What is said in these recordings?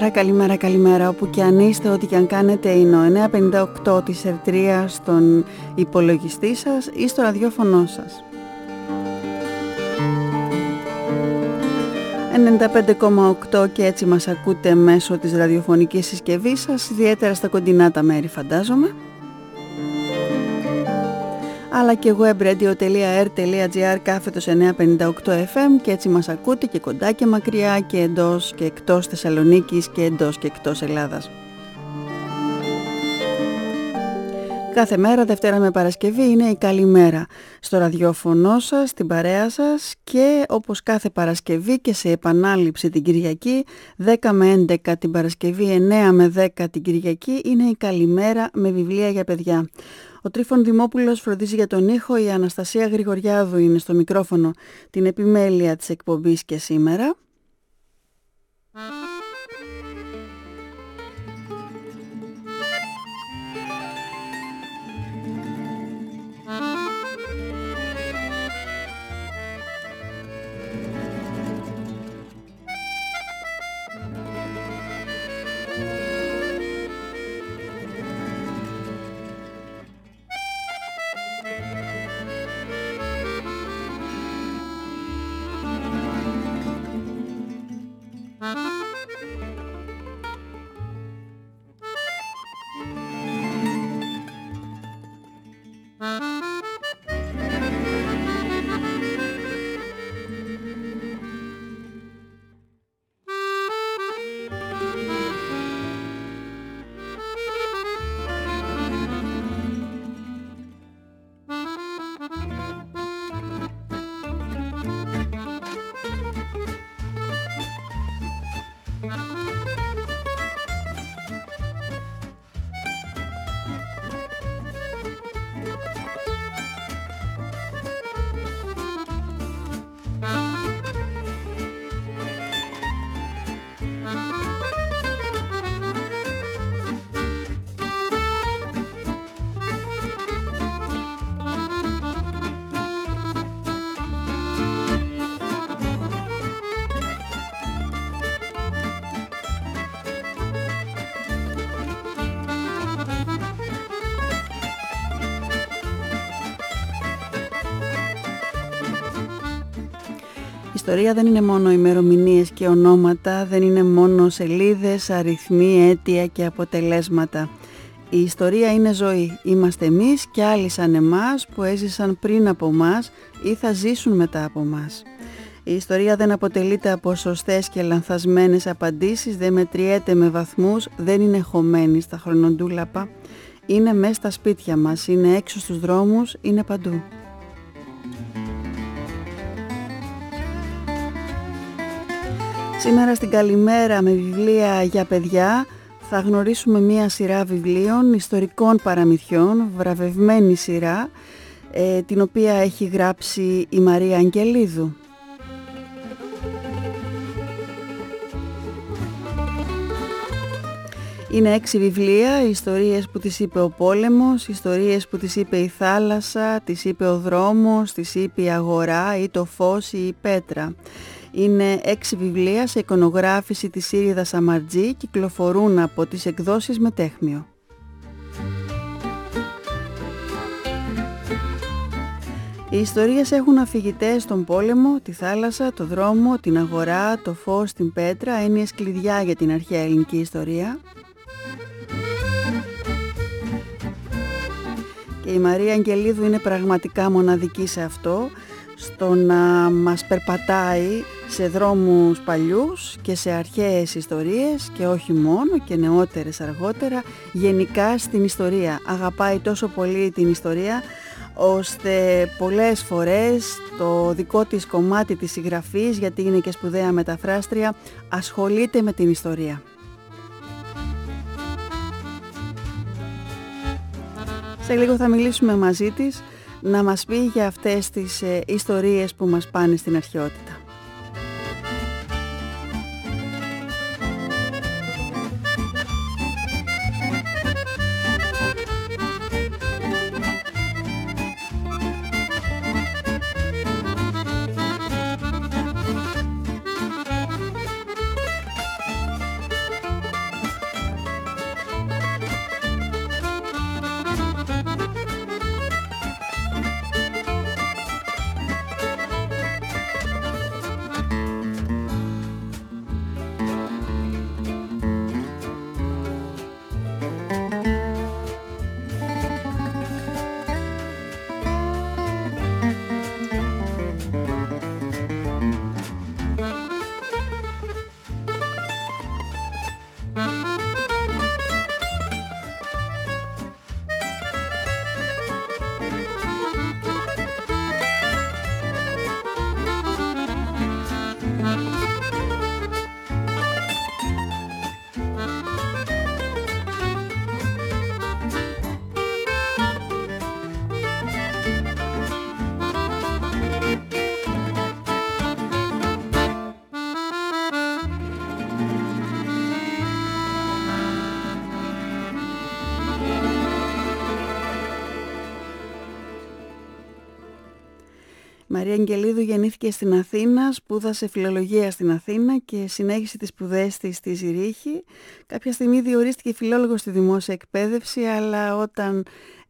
Καλημέρα, καλημέρα. Όπου και αν είστε, ό,τι και αν κάνετε, είναι ο 958 της Ερτρίας στον υπολογιστή σας ή στο ραδιόφωνο σας. 95,8 και έτσι μας ακούτε μέσω της ραδιοφωνικής συσκευής σας, ιδιαίτερα στα κοντινά τα μέρη φαντάζομαι. Αλλά και webradio.r/958 FM και έτσι μας ακούτε και κοντά και μακριά και εντός και εκτός Θεσσαλονίκης και εντός και εκτός Ελλάδας. Κάθε μέρα, Δευτέρα με Παρασκευή, είναι η καλημέρα στο ραδιόφωνο σας, στην παρέα σας και όπως κάθε Παρασκευή και σε επανάληψη την Κυριακή, 10 με 11 την Παρασκευή, 9 με 10 την Κυριακή, είναι η καλημέρα με βιβλία για παιδιά. Ο Τρίφων Δημόπουλος φροντίζει για τον ήχο, η Αναστασία Γρηγοριάδου είναι στο μικρόφωνο, την επιμέλεια της εκπομπής και σήμερα. Η ιστορία δεν είναι μόνο ημερομηνίες και ονόματα, δεν είναι μόνο σελίδες, αριθμοί, αίτια και αποτελέσματα. Η ιστορία είναι ζωή. Είμαστε εμείς και άλλοι σαν εμάς που έζησαν πριν από μας ή θα ζήσουν μετά από μας. Η ιστορία δεν αποτελείται από σωστές και λανθασμένες απαντήσεις, δεν μετριέται με βαθμούς, δεν είναι χωμένη στα χρονοτούλαπα. Είναι μέσα στα σπίτια μας, είναι έξω στους δρόμους, είναι παντού. Σήμερα στην καλημέρα με βιβλία για παιδιά θα γνωρίσουμε μία σειρά βιβλίων ιστορικών παραμυθιών, βραβευμένη σειρά, την οποία έχει γράψει η Μαρία Αγγελίδου. Είναι 6 βιβλία, ιστορίες που τις είπε ο πόλεμος, ιστορίες που τις είπε η θάλασσα, τις είπε ο δρόμος, τις είπε η αγορά ή το φως ή η πέτρα. Είναι 6 βιβλία σε εικονογράφηση της Ήριδας Σαμαρτζή, κυκλοφορούν από τις εκδόσεις Μετέχμιο. Οι ιστορίες έχουν αφηγητές στον πόλεμο, τη θάλασσα, το δρόμο, την αγορά, το φως, την πέτρα, έννοιες κλειδιά για την αρχαία ελληνική ιστορία. Και η Μαρία Αγγελίδου είναι πραγματικά μοναδική σε αυτό, στο να μας περπατάει σε δρόμους παλιούς και σε αρχαίες ιστορίες και όχι μόνο και νεότερες αργότερα, γενικά στην ιστορία. Αγαπάει τόσο πολύ την ιστορία ώστε πολλές φορές το δικό της κομμάτι της συγγραφής, γιατί είναι και σπουδαία μεταφράστρια, ασχολείται με την ιστορία. Σε λίγο θα μιλήσουμε μαζί της να μας πει για αυτές τις ιστορίες που μας πάνε στην αρχαιότητα. Μαρία Αγγελίδου γεννήθηκε στην Αθήνα, σπούδασε φιλολογία στην Αθήνα και συνέχισε τις σπουδές της στη Ζηρίχη. Κάποια στιγμή διορίστηκε φιλόλογος στη δημόσια εκπαίδευση, αλλά όταν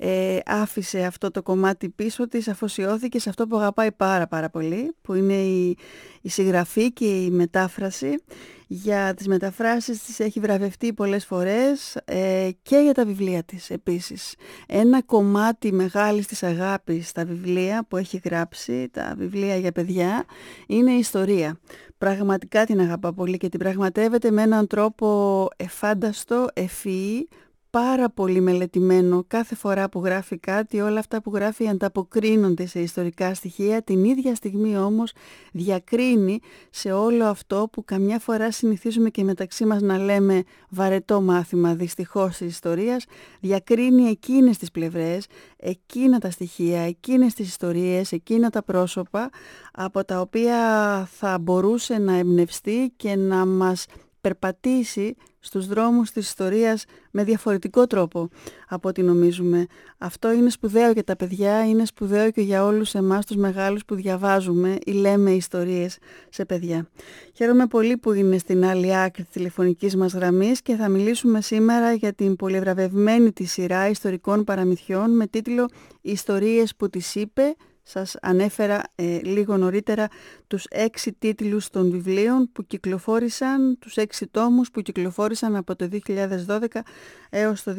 άφησε αυτό το κομμάτι πίσω της, αφοσιώθηκε σε αυτό που αγαπάει πάρα πολύ, που είναι η συγγραφή και η μετάφραση. Για τις μεταφράσεις της έχει βραβευτεί πολλές φορές και για τα βιβλία της επίσης. Ένα κομμάτι μεγάλης της αγάπης στα βιβλία που έχει γράψει, τα βιβλία για παιδιά, είναι η ιστορία. Πραγματικά την αγαπά πολύ και την πραγματεύεται με έναν τρόπο εφάνταστο, ευφυή, πάρα πολύ μελετημένο. Κάθε φορά που γράφει κάτι, όλα αυτά που γράφει ανταποκρίνονται σε ιστορικά στοιχεία. Την ίδια στιγμή όμως διακρίνει σε όλο αυτό που καμιά φορά συνηθίζουμε και μεταξύ μας να λέμε βαρετό μάθημα δυστυχώς της ιστορίας. Διακρίνει εκείνες τις πλευρές, εκείνα τα στοιχεία, εκείνες τις ιστορίες, εκείνα τα πρόσωπα από τα οποία θα μπορούσε να εμπνευστεί και να μας περπατήσει στους δρόμους της ιστορίας με διαφορετικό τρόπο από ό,τι νομίζουμε. Αυτό είναι σπουδαίο για τα παιδιά, είναι σπουδαίο και για όλους εμάς τους μεγάλους που διαβάζουμε ή λέμε ιστορίες σε παιδιά. Χαίρομαι πολύ που είναι στην άλλη άκρη της τηλεφωνικής μας γραμμής και θα μιλήσουμε σήμερα για την πολυβραβευμένη της σειρά ιστορικών παραμυθιών με τίτλο «Ιστορίες που τις είπε». Σας ανέφερα λίγο νωρίτερα τους 6 τίτλους των βιβλίων που κυκλοφόρησαν, τους 6 τόμους που κυκλοφόρησαν από το 2012 έως το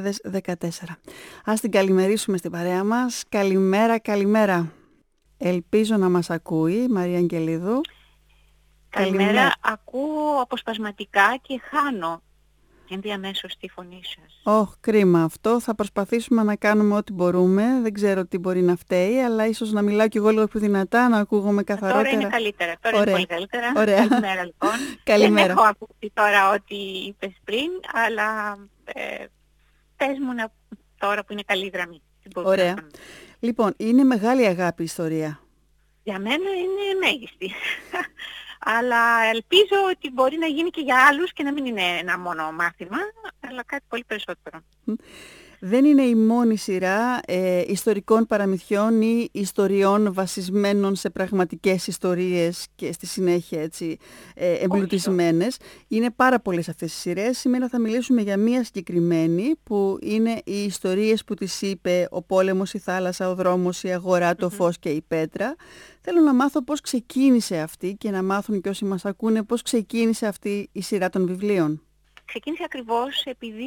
2014. Ας την καλημερίσουμε στην παρέα μας. Καλημέρα. Ελπίζω να μας ακούει, Μαρία Αγγελίδου. Καλημέρα. Ακούω αποσπασματικά και χάνω ενδιαμέσως τη φωνή σας. Κρίμα αυτό. Θα προσπαθήσουμε να κάνουμε ό,τι μπορούμε. Δεν ξέρω τι μπορεί να φταίει, αλλά ίσως να μιλάω κι εγώ λίγο πιο δυνατά, να ακούγομαι καθαρότερα. Τώρα είναι καλύτερα. Τώρα είναι πολύ καλύτερα. Ωραία. Καλημέρα λοιπόν. Καλημέρα. Δεν έχω ακούσει τώρα ό,τι είπες πριν, αλλά πες μου τώρα που είναι καλή γραμμή. Ωραία. Λοιπόν, είναι μεγάλη αγάπη η ιστορία. Για μένα είναι μέγιστη. Αλλά ελπίζω ότι μπορεί να γίνει και για άλλους και να μην είναι ένα μόνο μάθημα, αλλά κάτι πολύ περισσότερο. Δεν είναι η μόνη σειρά ιστορικών παραμυθιών ή ιστοριών βασισμένων σε πραγματικές ιστορίες και στη συνέχεια έτσι εμπλουτισμένες. Είναι πάρα πολλές αυτές οι σειρές. Σήμερα θα μιλήσουμε για μία συγκεκριμένη που είναι οι ιστορίες που τις είπε ο πόλεμος, η θάλασσα, ο δρόμος, η αγορά, το φως και η πέτρα. Θέλω να μάθω πώς ξεκίνησε αυτή και να μάθουν και όσοι μας ακούνε πώς ξεκίνησε αυτή η σειρά των βιβλίων. Ξεκίνησε ακριβώς επειδή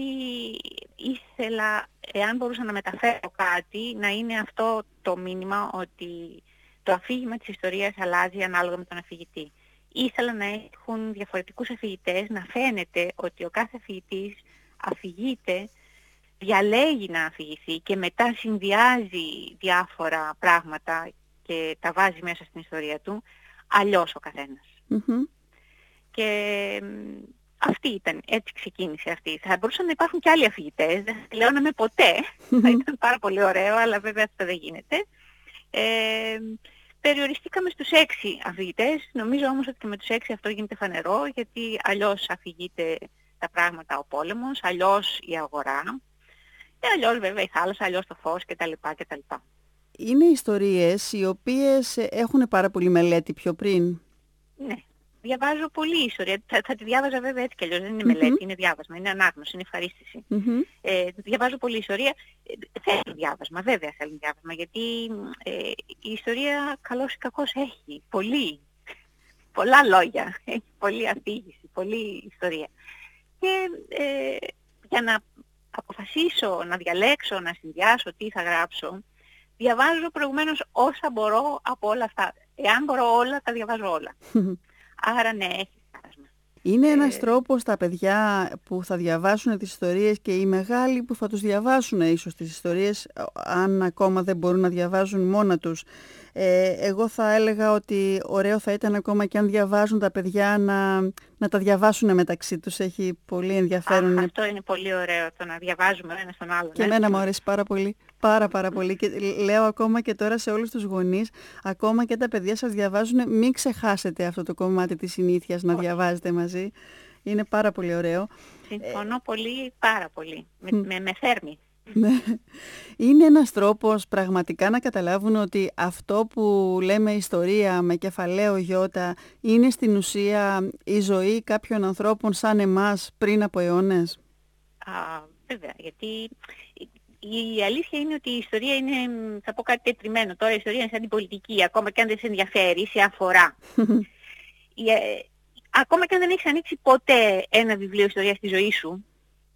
ήθελα, εάν μπορούσα να μεταφέρω κάτι, να είναι αυτό το μήνυμα ότι το αφήγημα της ιστορίας αλλάζει ανάλογα με τον αφηγητή. Ήθελα να έχουν διαφορετικούς αφηγητές, να φαίνεται ότι ο κάθε αφηγητής αφηγείται, διαλέγει να αφηγηθεί και μετά συνδυάζει διάφορα πράγματα και τα βάζει μέσα στην ιστορία του, αλλιώς ο καθένας. Και έτσι ξεκίνησε αυτή. Θα μπορούσαν να υπάρχουν και άλλοι αφηγητές, δεν θα τελειώναμε ποτέ, θα ήταν πάρα πολύ ωραίο, αλλά βέβαια αυτό δεν γίνεται. Περιοριστήκαμε στους 6 αφηγητές, νομίζω όμως ότι και με τους 6 αυτό γίνεται φανερό, γιατί αλλιώς αφηγείται τα πράγματα ο πόλεμος, αλλιώς η αγορά, και αλλιώς βέβαια η θάλασσα, αλλιώς το φως κτλ. Είναι ιστορίες οι οποίες έχουν πάρα πολύ μελέτη πιο πριν. Ναι. Διαβάζω πολύ ιστορία. Θα τη διάβαζα βέβαια έτσι κι αλλιώς. Δεν είναι μελέτη, είναι διάβασμα, είναι ανάγνωση, είναι ευχαρίστηση. Διαβάζω πολύ ιστορία. Θέλει διάβασμα, βέβαια θέλει διάβασμα, γιατί η ιστορία καλώς ή κακώς έχει πολλά λόγια, έχει πολλή αφήγηση, πολλή ιστορία. Και για να αποφασίσω, να διαλέξω, να συνδυάσω τι θα γράψω, διαβάζω προηγουμένως όσα μπορώ από όλα αυτά. Εάν μπορώ όλα, τα διαβάζω όλα. Άρα ναι, έχει χάσμα. Είναι ένας τρόπος τα παιδιά που θα διαβάσουν τις ιστορίες και οι μεγάλοι που θα τους διαβάσουν ίσως τις ιστορίες, αν ακόμα δεν μπορούν να διαβάζουν μόνα τους. Εγώ θα έλεγα ότι ωραίο θα ήταν ακόμα και αν διαβάζουν τα παιδιά να τα διαβάσουν μεταξύ τους. Έχει πολύ ενδιαφέρον. Αυτό είναι πολύ ωραίο, το να διαβάζουμε ο ένας τον άλλον. Και εμένα μου αρέσει πάρα πολύ. Πάρα πολύ. Και λέω ακόμα και τώρα σε όλους τους γονείς, ακόμα και τα παιδιά σας διαβάζουν, μην ξεχάσετε αυτό το κομμάτι της συνήθειας να διαβάζετε μαζί. Είναι πάρα πολύ ωραίο. Συμφωνώ πάρα πολύ. Με θέρμη. Ναι. Είναι ένας τρόπος πραγματικά να καταλάβουν ότι αυτό που λέμε ιστορία με κεφαλαίο γιώτα είναι στην ουσία η ζωή κάποιων ανθρώπων σαν εμάς πριν από αιώνες. Βέβαια, γιατί η αλήθεια είναι ότι η ιστορία είναι, θα πω κάτι τετριμένο τώρα, η ιστορία είναι σαν την πολιτική, ακόμα και αν δεν σε ενδιαφέρει, σε αφορά. Ακόμα και αν δεν έχεις ανοίξει ποτέ ένα βιβλίο ιστορίας στη ζωή σου,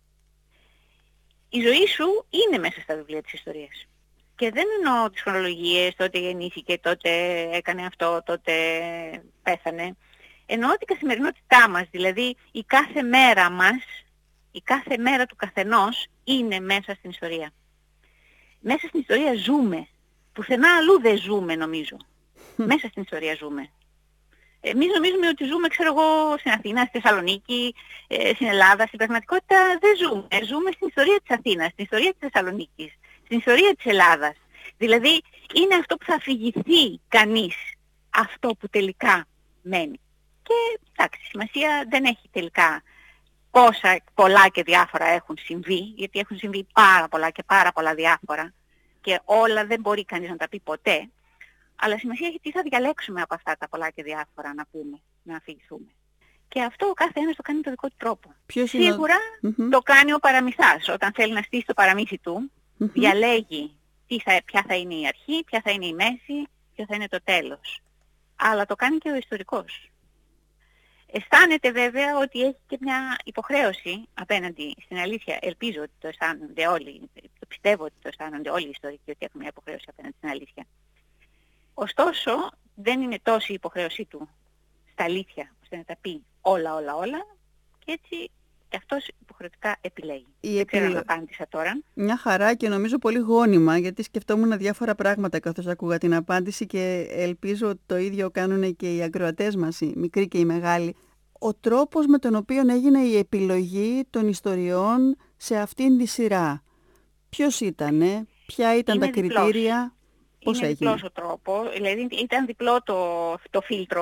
η ζωή σου είναι μέσα στα βιβλία της ιστορίας. Και δεν εννοώ τις χρονολογίες, τότε γεννήθηκε, τότε έκανε αυτό, τότε πέθανε. Εννοώ την καθημερινότητά μας, δηλαδή η κάθε μέρα μας, η κάθε μέρα του καθενός είναι μέσα στην ιστορία. Μέσα στην ιστορία ζούμε. Πουθενά αλλού δεν ζούμε, νομίζω. Μέσα στην ιστορία ζούμε. Εμείς νομίζουμε ότι ζούμε, ξέρω εγώ, στην Αθήνα, στη Θεσσαλονίκη, στην Ελλάδα. Στην πραγματικότητα δεν ζούμε. Ζούμε στην ιστορία της Αθήνας, στην ιστορία της Θεσσαλονίκης, στην ιστορία της Ελλάδας. Δηλαδή είναι αυτό που θα αφηγηθεί κανείς, αυτό που τελικά μένει. Και εντάξει, σημασία δεν έχει τελικά πόσα πολλά και διάφορα έχουν συμβεί, γιατί έχουν συμβεί πάρα πολλά και πάρα πολλά διάφορα και όλα δεν μπορεί κανείς να τα πει ποτέ. Αλλά σημασία έχει τι θα διαλέξουμε από αυτά τα πολλά και διάφορα να πούμε, να αφηγηθούμε. Και αυτό ο κάθε ένας το κάνει με τον δικό του τρόπο. Σίγουρα το κάνει ο παραμυθάς. Όταν θέλει να στήσει το παραμύθι του, διαλέγει ποια θα είναι η αρχή, ποια θα είναι η μέση, ποιο θα είναι το τέλος. Αλλά το κάνει και ο ιστορικός. Αισθάνεται βέβαια ότι έχει και μια υποχρέωση απέναντι στην αλήθεια. Ελπίζω ότι το αισθάνονται όλοι, το πιστεύω ότι το αισθάνονται όλοι οι ιστορικοί ότι έχουν μια υποχρέωση απέναντι στην αλήθεια. Ωστόσο, δεν είναι τόση η υποχρέωσή του στα αλήθεια, ώστε να τα πει όλα, και έτσι και αυτός υποχρεωτικά επιλέγει. Δεν ξέρω αν απάντησα τώρα. Μια χαρά και νομίζω πολύ γόνιμα, γιατί σκεφτόμουν διάφορα πράγματα καθώς άκουγα την απάντηση και ελπίζω ότι το ίδιο κάνουν και οι ακροατές μας, οι μικροί και οι μεγάλοι. Ο τρόπος με τον οποίο έγινε η επιλογή των ιστοριών σε αυτήν τη σειρά. Ποιος ήτανε, ποια ήταν τα κριτήρια, πώς έγινε. Είναι διπλός ο τρόπος, δηλαδή ήταν διπλό το φίλτρο.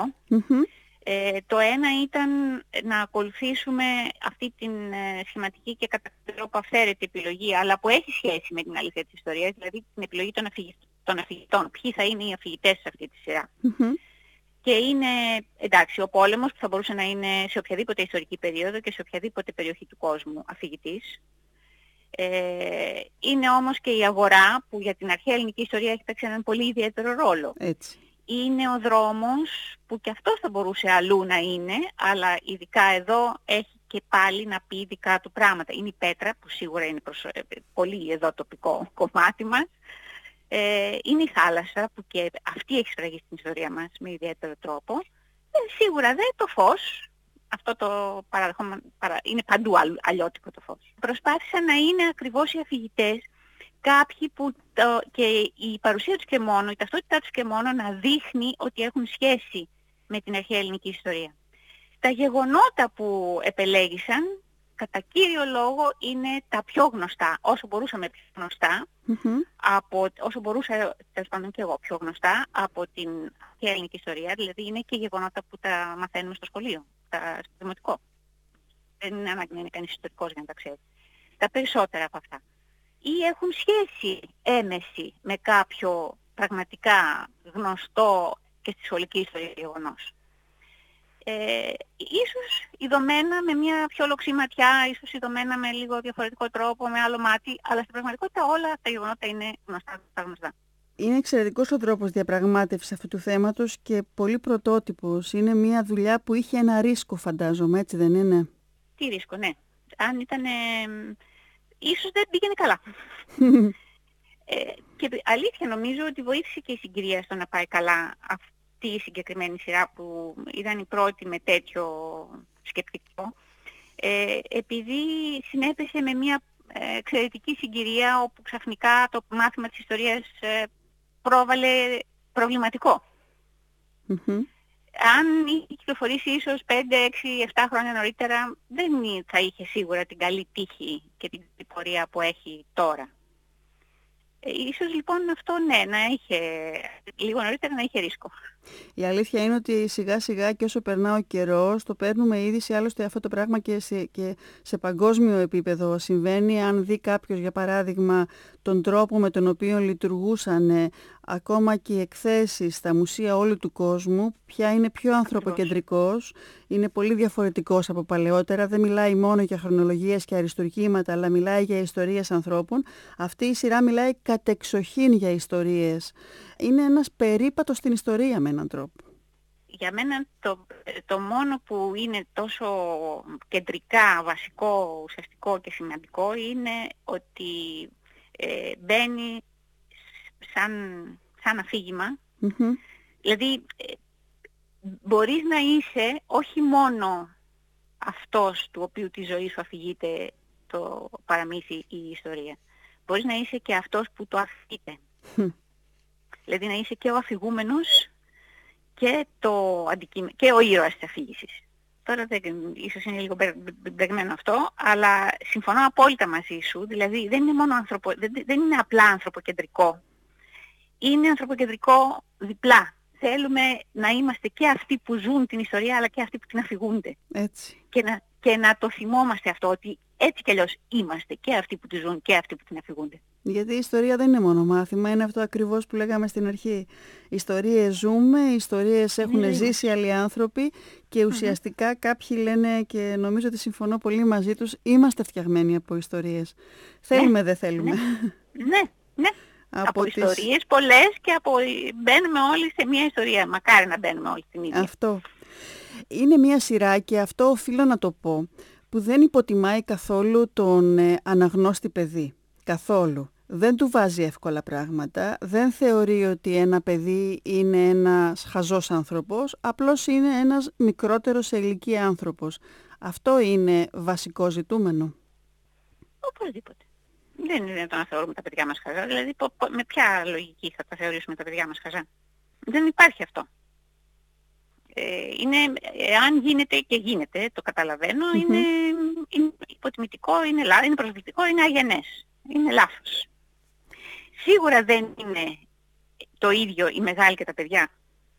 Το ένα ήταν να ακολουθήσουμε αυτή την σχηματική και κατά τρόπο αυθαίρετη επιλογή, αλλά που έχει σχέση με την αλήθεια της ιστορίας, δηλαδή την επιλογή των αφηγητών. Ποιοι θα είναι οι αφηγητές σε αυτή τη σειρά. Και είναι, εντάξει, ο πόλεμος που θα μπορούσε να είναι σε οποιαδήποτε ιστορική περίοδο και σε οποιαδήποτε περιοχή του κόσμου αφηγητής. Είναι όμως και η αγορά που για την αρχαία ελληνική ιστορία έχει παίξει έναν πολύ ιδιαίτερο ρόλο. Έτσι. Είναι ο δρόμος που και αυτός θα μπορούσε αλλού να είναι, αλλά ειδικά εδώ έχει και πάλι να πει δικά του πράγματα. Είναι η πέτρα που σίγουρα είναι πολύ εδώ τοπικό κομμάτι μας. Είναι η θάλασσα που και αυτή έχει σφραγίσει στην ιστορία μας με ιδιαίτερο τρόπο. Σίγουρα δεν το φως. Αυτό το παραδεχόμενο είναι παντού αλλιώτικο το φως. Προσπάθησαν να είναι ακριβώς οι αφηγητές κάποιοι που και η παρουσία τους και μόνο, η ταυτότητά τους και μόνο να δείχνει ότι έχουν σχέση με την αρχαία ελληνική ιστορία. Τα γεγονότα που επελέγησαν, κατά κύριο λόγο, είναι τα πιο γνωστά, όσο μπορούσαμε πιο γνωστά, όσο μπορούσα τέλος πάντων και εγώ πιο γνωστά από την αρχαία ελληνική ιστορία, δηλαδή είναι και γεγονότα που τα μαθαίνουμε στο σχολείο, στο δημοτικό. Δεν είναι ανάγκη να είναι κανείς ιστορικός για να τα ξέρει. Τα περισσότερα από αυτά. Ή έχουν σχέση έμεση με κάποιο πραγματικά γνωστό και στη σχολική ιστορία γεγονός. Ίσως ειδωμένα με μια πιο λοξή ματιά, ίσως ειδωμένα με λίγο διαφορετικό τρόπο, με άλλο μάτι, αλλά στην πραγματικότητα όλα αυτά τα γεγονότα είναι γνωστά. Είναι εξαιρετικός ο τρόπος διαπραγμάτευσης αυτού του θέματος και πολύ πρωτότυπος. Είναι μια δουλειά που είχε ένα ρίσκο, φαντάζομαι, έτσι δεν είναι? Τι ρίσκο, ναι. Αν ήταν... ίσως δεν πήγαινε καλά. Και αλήθεια νομίζω ότι βοήθησε και η συγκυρία στο να πάει καλά αυτή η συγκεκριμένη σειρά που ήταν η πρώτη με τέτοιο σκεπτικό. Επειδή συνέπεσε με μια εξαιρετική συγκυρία όπου ξαφνικά το μάθημα της ιστορίας πρόβαλε προβληματικό. Αν είχε κυκλοφορήσει ίσως 5, 6, 7 χρόνια νωρίτερα, δεν θα είχε σίγουρα την καλή τύχη και την πορεία που έχει τώρα. Ίσως λοιπόν αυτό ναι, να είχε λίγο νωρίτερα να είχε ρίσκο. Η αλήθεια είναι ότι σιγά σιγά και όσο περνά ο καιρός, το παίρνουμε είδηση, άλλωστε αυτό το πράγμα και σε παγκόσμιο επίπεδο συμβαίνει. Αν δει κάποιος, για παράδειγμα, τον τρόπο με τον οποίο λειτουργούσαν ακόμα και οι εκθέσεις στα μουσεία όλου του κόσμου, πια είναι πιο ανθρωποκεντρικός, είναι πολύ διαφορετικός από παλαιότερα, δεν μιλάει μόνο για χρονολογίες και αριστουργήματα, αλλά μιλάει για ιστορίες ανθρώπων. Αυτή η σειρά μιλάει κατεξοχήν για ιστορίες. Είναι ένας περίπατος στην ιστορία με έναν τρόπο. Για μένα το μόνο που είναι τόσο κεντρικά, βασικό, ουσιαστικό και σημαντικό είναι ότι μπαίνει σαν αφήγημα. Δηλαδή μπορείς να είσαι όχι μόνο αυτός του οποίου τη ζωή σου αφηγείται το παραμύθι ή η ιστορία. Μπορείς να είσαι και αυτός που το αφηγείται. Δηλαδή να είσαι και ο αφηγούμενος και ο ήρωας της αφήγησης. Τώρα ίσως είναι λίγο μπερδεμένο αυτό, αλλά συμφωνώ απόλυτα μαζί σου. Δηλαδή δεν είναι απλά ανθρωποκεντρικό. Είναι ανθρωποκεντρικό διπλά. Θέλουμε να είμαστε και αυτοί που ζουν την ιστορία, αλλά και αυτοί που την αφηγούνται. Έτσι. Και να το θυμόμαστε αυτό, ότι έτσι κι αλλιώς είμαστε και αυτοί που τη ζουν και αυτοί που την αφηγούνται. Γιατί η ιστορία δεν είναι μόνο μάθημα, είναι αυτό ακριβώς που λέγαμε στην αρχή. Ιστορίες ζούμε, ιστορίες έχουν ζήσει άλλοι άνθρωποι και ουσιαστικά κάποιοι λένε, και νομίζω ότι συμφωνώ πολύ μαζί τους, είμαστε φτιαγμένοι από ιστορίες. Θέλουμε, δεν θέλουμε. Ναι. Από ιστορίες πολλές και μπαίνουμε όλοι σε μια ιστορία. Μακάρι να μπαίνουμε όλοι στην ίδια. Αυτό. Είναι μια σειρά, και αυτό οφείλω να το πω, που δεν υποτιμάει καθόλου τον αναγνώστη παιδί. Καθόλου. Δεν του βάζει εύκολα πράγματα, δεν θεωρεί ότι ένα παιδί είναι ένας χαζός άνθρωπος, απλώς είναι ένας μικρότερος σε ηλικία άνθρωπος. Αυτό είναι βασικό ζητούμενο. Οπωσδήποτε. Δεν είναι δυνατόν να θεωρούμε τα παιδιά μας χαζά. Δηλαδή με ποια λογική θα τα θεωρήσουμε τα παιδιά μας χαζά. Δεν υπάρχει αυτό. Αν γίνεται και γίνεται, το καταλαβαίνω, είναι υποτιμητικό, είναι προσβλητικό, είναι αγενές. Είναι λάθος. Σίγουρα δεν είναι το ίδιο οι μεγάλοι και τα παιδιά.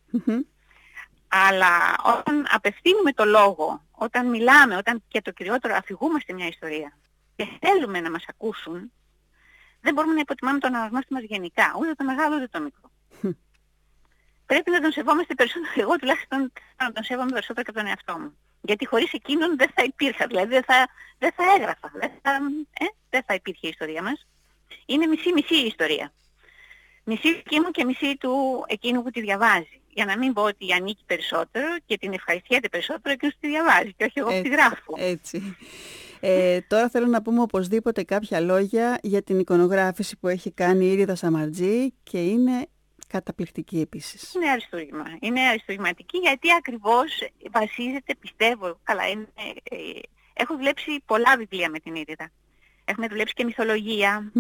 Αλλά όταν απευθύνουμε το λόγο, όταν μιλάμε, όταν και το κυριότερο αφηγούμαστε μια ιστορία και θέλουμε να μας ακούσουν, δεν μπορούμε να υποτιμάμε τον αναγνώστη μας γενικά, ούτε το μεγάλο ούτε το μικρό. Πρέπει να τον σεβόμαστε περισσότερο. Εγώ τουλάχιστον να τον σέβομαι περισσότερο και από τον εαυτό μου. Γιατί χωρίς εκείνον δεν θα υπήρχα, δηλαδή δεν θα έγραφα, δεν θα υπήρχε η ιστορία μας. Είναι μισή-μισή η ιστορία. Μισή δική μου και μισή του εκείνου που τη διαβάζει. Για να μην πω ότι ανήκει περισσότερο και την ευχαριστιέται περισσότερο εκείνος που τη διαβάζει και όχι εγώ που τη γράφω. Έτσι. Τώρα θέλω να πούμε οπωσδήποτε κάποια λόγια για την εικονογράφηση που έχει κάνει η Ήριδα Σαμαρτζή, και είναι καταπληκτική επίσης. Είναι αριστούργημα. Είναι αριστουργηματική γιατί ακριβώς βασίζεται, πιστεύω, έχω δουλέψει πολλά βιβλία με την Ήριδα. Έχουμε δουλέψει και μυθολογία.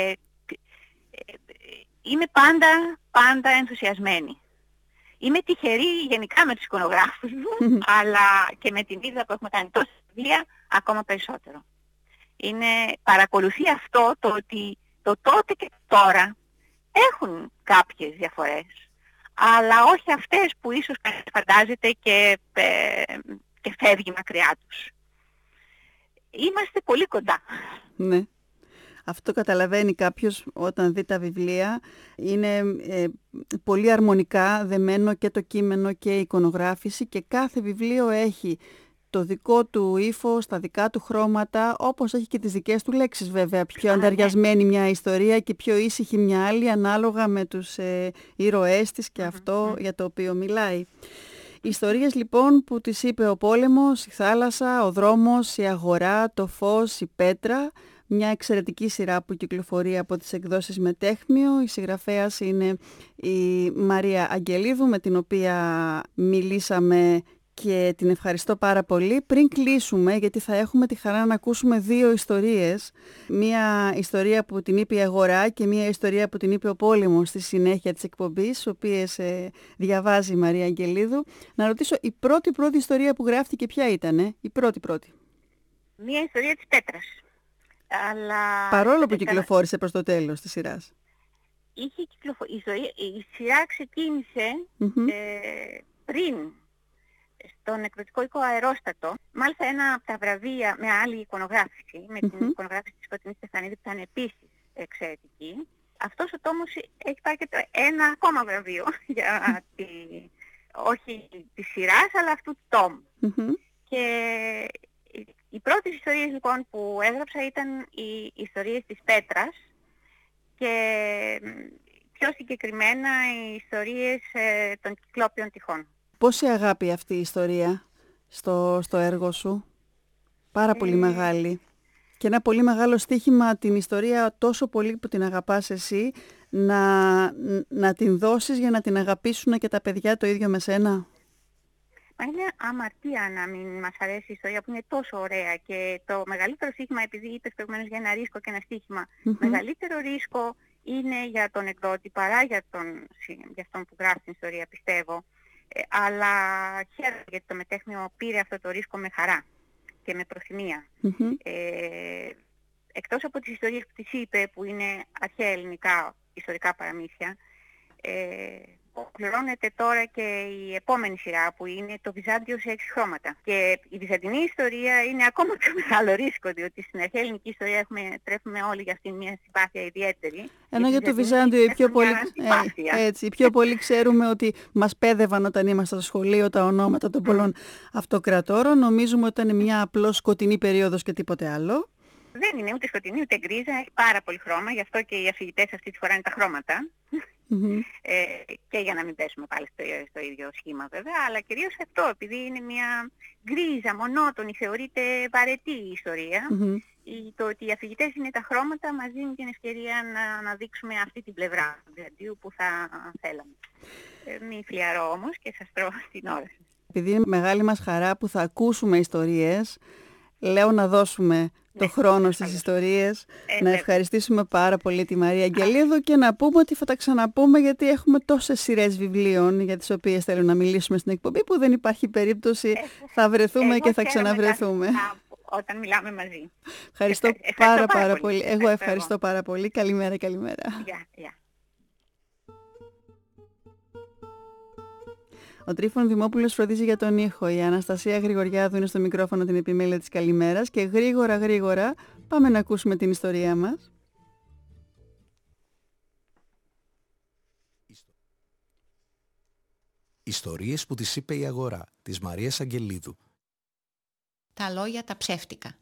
Είμαι πάντα ενθουσιασμένη. Είμαι τυχερή γενικά με τους εικονογράφους μου, αλλά και με την Ήριδα που έχουμε κάνει τόσα βιβλία, ακόμα περισσότερο. Παρακολουθεί αυτό το ότι το τότε και τώρα έχουν κάποιες διαφορές, αλλά όχι αυτές που ίσως κανείς φαντάζεται και φεύγει μακριά τους. Είμαστε πολύ κοντά. Ναι. Αυτό καταλαβαίνει κάποιος όταν δει τα βιβλία. Είναι πολύ αρμονικά δεμένο και το κείμενο και η εικονογράφηση, και κάθε βιβλίο έχει το δικό του ύφος, τα δικά του χρώματα, όπως έχει και τις δικές του λέξεις βέβαια. Πιο ανταριασμένη μια ιστορία και πιο ήσυχη μια άλλη, ανάλογα με τους ήρωές της και αυτό για το οποίο μιλάει. Ιστορίες λοιπόν που τις είπε ο πόλεμος, η θάλασσα, ο δρόμος, η αγορά, το φως, η πέτρα. Μια εξαιρετική σειρά που κυκλοφορεί από τις εκδόσεις Μετέχμιο. Η συγγραφέας είναι η Μαρία Αγγελίδου, με την οποία μιλήσαμε και την ευχαριστώ πάρα πολύ. Πριν κλείσουμε, γιατί θα έχουμε τη χαρά να ακούσουμε δύο ιστορίες, μία ιστορία που την είπε η αγορά και μία ιστορία που την είπε ο πόλεμος στη συνέχεια της εκπομπής, τις οποίες διαβάζει η Μαρία Αγγελίδου, να ρωτήσω, η πρώτη ιστορία που γράφτηκε ποια ήτανε, η πρώτη? Μία ιστορία της πέτρας. Αλλά... Παρόλο που κυκλοφόρησε προς το τέλος της σειράς. η σειρά ξεκίνησε πριν στον εκδοτικό οίκο Αερόστατο. Μάλιστα ένα από τα βραβεία με άλλη εικονογράφηση, με την εικονογράφηση της Φωτεινής Στεφανίδη που ήταν επίσης εξαιρετική. Αυτός ο τόμος έχει πάρει και ένα ακόμα βραβείο για όχι της σειράς, αλλά αυτού του τόμου. Και οι πρώτες ιστορίες λοιπόν που έγραψα ήταν οι ιστορίες της Πέτρας και πιο συγκεκριμένα οι ιστορίες των Κυκλόπιων τυχών. Πόση αγάπη αυτή η ιστορία στο έργο σου? Πάρα πολύ μεγάλη. Και ένα πολύ μεγάλο στοίχημα την ιστορία τόσο πολύ που την αγαπάς εσύ να την δώσεις για να την αγαπήσουν και τα παιδιά το ίδιο με σένα. Μα είναι αμαρτία να μην μας αρέσει η ιστορία που είναι τόσο ωραία και το μεγαλύτερο στοίχημα, επειδή είπες προηγουμένως για ένα ρίσκο και ένα στοίχημα, μεγαλύτερο ρίσκο είναι για τον εκδότη παρά για αυτόν που γράφει την ιστορία, πιστεύω. Αλλά χαίρομαι γιατί το μετέχνιο πήρε αυτό το ρίσκο με χαρά και με προθυμία. Εκτός από τις ιστορίες που της είπε, που είναι αρχαία ελληνικά ιστορικά παραμύθια, ολοκληρώνεται τώρα και η επόμενη σειρά που είναι το Βυζάντιο σε 6 χρώματα. Και η βυζαντινή ιστορία είναι ακόμα πιο μεγάλο ρίσκο, διότι στην αρχαία ελληνική ιστορία τρέφουμε όλοι για αυτήν μια συμπάθεια ιδιαίτερη. Ενώ για το Βυζάντιο οι πιο πολλοί ξέρουμε ότι μας πέδευαν όταν ήμασταν στο σχολείο τα ονόματα των πολλών αυτοκρατόρων. Νομίζουμε ότι ήταν μια απλώς σκοτεινή περίοδος και τίποτε άλλο. Δεν είναι ούτε σκοτεινή ούτε γκρίζα, έχει πάρα πολύ χρώμα, γι' αυτό και οι αφηγητές αυτή τη φορά είναι τα χρώματα. Και για να μην πέσουμε πάλι στο ίδιο σχήμα βέβαια, αλλά κυρίως αυτό, επειδή είναι μια γκρίζα, μονότονη, θεωρείται βαρετή η ιστορία, το ότι οι αφηγητές είναι τα χρώματα μας δίνει την ευκαιρία να αναδείξουμε αυτή την πλευρά του Βυζαντίου που θα θέλαμε. Μη φλιαρώ όμως και σας τρώω την ώρα σας. Επειδή είναι μεγάλη μας χαρά που θα ακούσουμε ιστορίες, λέω να δώσουμε το χρόνο στις ιστορίες, να ευχαριστήσουμε πάρα πολύ τη Μαρία Αγγελίδου και να πούμε ότι θα τα ξαναπούμε, γιατί έχουμε τόσες σειρές βιβλίων για τις οποίες θέλω να μιλήσουμε στην εκπομπή που δεν υπάρχει περίπτωση, θα βρεθούμε και θα ξαναβρεθούμε. Όταν μιλάμε μαζί. Ευχαριστώ πάρα πολύ. Εγώ ευχαριστώ πάρα πολύ. Καλημέρα. Ο Τρίφων Δημόπουλος φροντίζει για τον ήχο. Η Αναστασία Γρηγοριάδου είναι στο μικρόφωνο την επιμέλεια της καλημέρας. Και γρήγορα πάμε να ακούσουμε την ιστορία μας. Ιστορίες που τις είπε η αγορά, της Μαρίας Αγγελίδου. Τα λόγια τα ψεύτικα.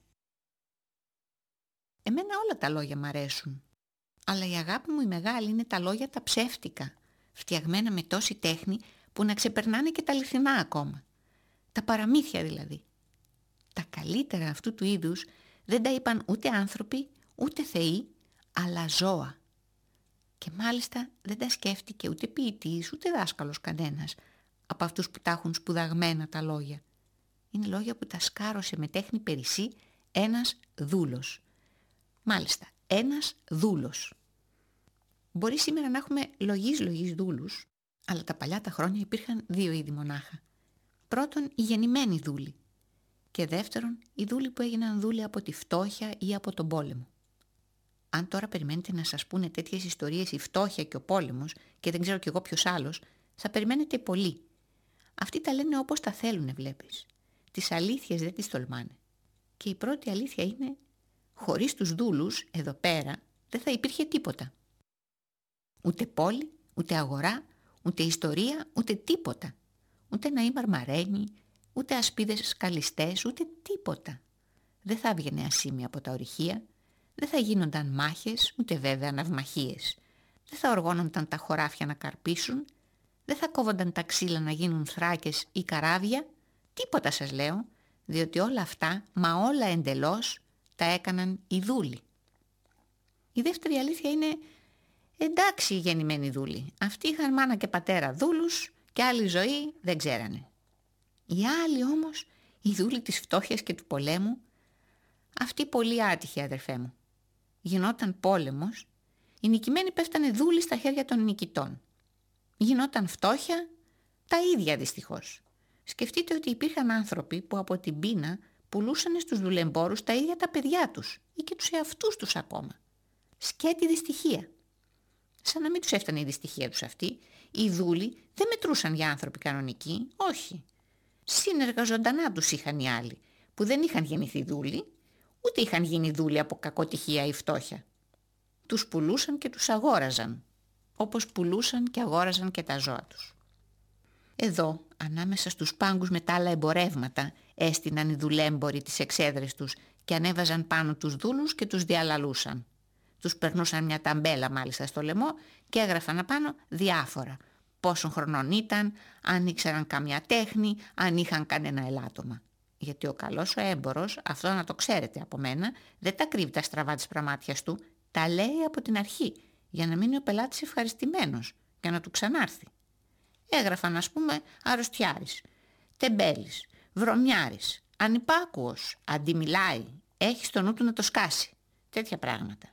Εμένα όλα τα λόγια μ' αρέσουν. Αλλά η αγάπη μου η μεγάλη είναι τα λόγια τα ψεύτικα, φτιαγμένα με τόση τέχνη που να ξεπερνάνε και τα αληθινά ακόμα. Τα παραμύθια δηλαδή. Τα καλύτερα αυτού του είδους δεν τα είπαν ούτε άνθρωποι, ούτε θεοί, αλλά ζώα. Και μάλιστα δεν τα σκέφτηκε ούτε ποιητής, ούτε δάσκαλος κανένας από αυτούς που τα έχουν σπουδαγμένα τα λόγια. Είναι λόγια που τα σκάρωσε με τέχνη περισσή ένας δούλος. Μάλιστα, ένας δούλος. Μπορεί σήμερα να έχουμε λογής δούλους, αλλά τα παλιά τα χρόνια υπήρχαν δύο είδη μονάχα. Πρώτον, οι γεννημένοι δούλοι. Και δεύτερον, οι δούλοι που έγιναν δούλοι από τη φτώχεια ή από τον πόλεμο. Αν τώρα περιμένετε να σας πούνε τέτοιες ιστορίες η φτώχεια και ο πόλεμος, και δεν ξέρω κι εγώ ποιος άλλος, θα περιμένετε πολύ. Αυτοί τα λένε όπως τα θέλουνε, βλέπεις. Τις αλήθειες δεν τις τολμάνε. Και η πρώτη αλήθεια είναι, χωρίς τους δούλους, εδώ πέρα, δεν θα υπήρχε τίποτα. Ούτε πόλη, ούτε αγορά, ούτε ιστορία, ούτε τίποτα. Ούτε ναοί μαρμαρένοι, ούτε ασπίδες σκαλιστές, ούτε τίποτα. Δεν θα έβγαινε ασήμι από τα ορυχεία, δεν θα γίνονταν μάχες, ούτε βέβαια ναυμαχίες. Δεν θα οργώνονταν τα χωράφια να καρπίσουν, δεν θα κόβονταν τα ξύλα να γίνουν θράκες ή καράβια, τίποτα σας λέω, διότι όλα αυτά, μα όλα εντελώς, τα έκαναν οι δούλοι. Η δεύτερη αλήθεια είναι, εντάξει οι γεννημένοι δούλοι, αυτοί είχαν μάνα και πατέρα δούλους και άλλη ζωή δεν ξέρανε. Οι άλλοι όμως, οι δούλοι της φτώχειας και του πολέμου, αυτοί πολύ άτυχοι αδερφέ μου. Γινόταν πόλεμος, οι νικημένοι πέφτανε δούλοι στα χέρια των νικητών. Γινόταν φτώχεια, τα ίδια δυστυχώς. Σκεφτείτε ότι υπήρχαν άνθρωποι που από την πείνα πουλούσαν στους δουλεμπόρους τα ίδια τα παιδιά τους ή και τους εαυτούς τους ακόμα. Σκέτη δυστυχία. σαν να μην τους έφτανε η δυστυχία τους αυτή. Οι δούλοι δεν μετρούσαν για άνθρωποι κανονικοί, όχι. Συνεργαζοντανά τους είχαν οι άλλοι, που δεν είχαν γεννηθεί δούλοι, ούτε είχαν γίνει δούλοι από κακοτυχία ή φτώχεια. Τους πουλούσαν και τους αγόραζαν, όπως πουλούσαν και αγόραζαν και τα ζώα τους. Εδώ, ανάμεσα στους πάγκους με τα άλλα εμπορεύματα, έστειναν οι δουλέμποροι τις εξέδρες τους και ανέβαζαν πάνω τους δούλους και τους διαλαλούσαν. Τους περνούσαν μια ταμπέλα μάλιστα στο λαιμό και έγραφαν απάνω διάφορα. Πόσων χρονών ήταν, αν ήξεραν καμιά τέχνη, αν είχαν κανένα ελάττωμα. Γιατί ο καλός ο έμπορος, αυτό να το ξέρετε από μένα, δεν τα κρύβει τα στραβά της πραμάτιας του, τα λέει από την αρχή, για να μείνει ο πελάτης ευχαριστημένος και να του ξανάρθει. Έγραφαν, ας πούμε, αρρωστιάρης, τεμπέλης, βρωμιάρης, ανυπάκουος, αντιμιλάει, έχει στο νου του να το σκάσει. Τέτοια πράγματα.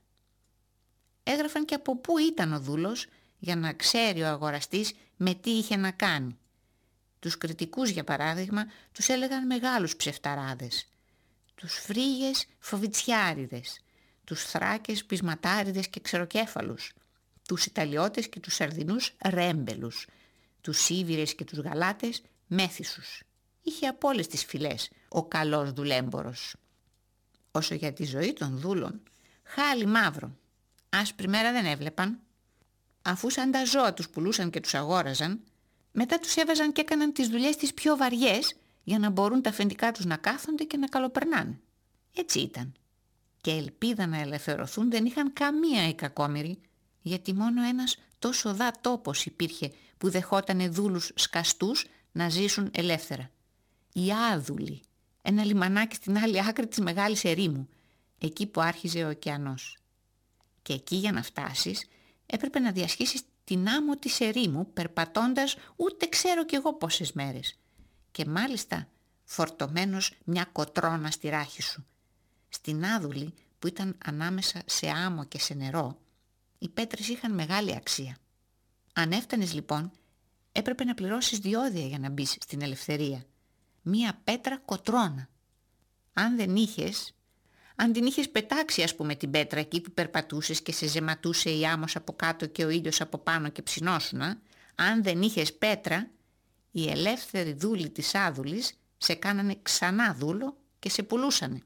Έγραφαν και από πού ήταν ο δούλος, για να ξέρει ο αγοραστής με τι είχε να κάνει. Τους κριτικούς, για παράδειγμα, τους έλεγαν μεγάλους ψευταράδες, τους φρίγες φοβιτσιάριδες, τους θράκες πεισματάριδες και ξεροκέφαλους, τους Ιταλιώτες και τους Σαρδινούς ρέμπελους, τους Σίβηρες και τους Γαλάτες μέθησους. Είχε από όλες τις φυλές ο καλός δουλέμπορος. Όσο για τη ζωή των δούλων, χάλι μαύρο, άσπρη μέρα δεν έβλεπαν. Αφού σαν τα ζώα τους πουλούσαν και τους αγόραζαν, μετά τους έβαζαν και έκαναν τις δουλειές τις πιο βαριές για να μπορούν τα αφεντικά τους να κάθονται και να καλοπερνάνε. Έτσι ήταν. Και ελπίδα να ελευθερωθούν δεν είχαν καμία οι κακόμοιροι, γιατί μόνο ένας τόσο δα τόπος υπήρχε που δεχότανε δούλους σκαστούς να ζήσουν ελεύθερα. Οι Άδουλοι, ένα λιμανάκι στην άλλη άκρη της μεγάλης ερήμου, εκεί που άρχιζε ο ωκεανός. Και εκεί για να φτάσεις έπρεπε να διασχίσεις την άμμο της ερήμου περπατώντας ούτε ξέρω κι εγώ πόσες μέρες. Και μάλιστα φορτωμένος μια κοτρώνα στη ράχη σου. Στην Άδουλη που ήταν ανάμεσα σε άμμο και σε νερό, οι πέτρες είχαν μεγάλη αξία. Αν έφτανες λοιπόν, έπρεπε να πληρώσεις διόδια για να μπεις στην ελευθερία. Μία πέτρα κοτρώνα. Αν δεν είχες, αν την είχες πετάξει ας πούμε την πέτρα εκεί που περπατούσες και σε ζεματούσε η άμμος από κάτω και ο ήλιος από πάνω και ψινόσουνα, αν δεν είχες πέτρα, οι ελεύθεροι δούλοι της Άδουλης σε κάνανε ξανά δούλο και σε πουλούσανε.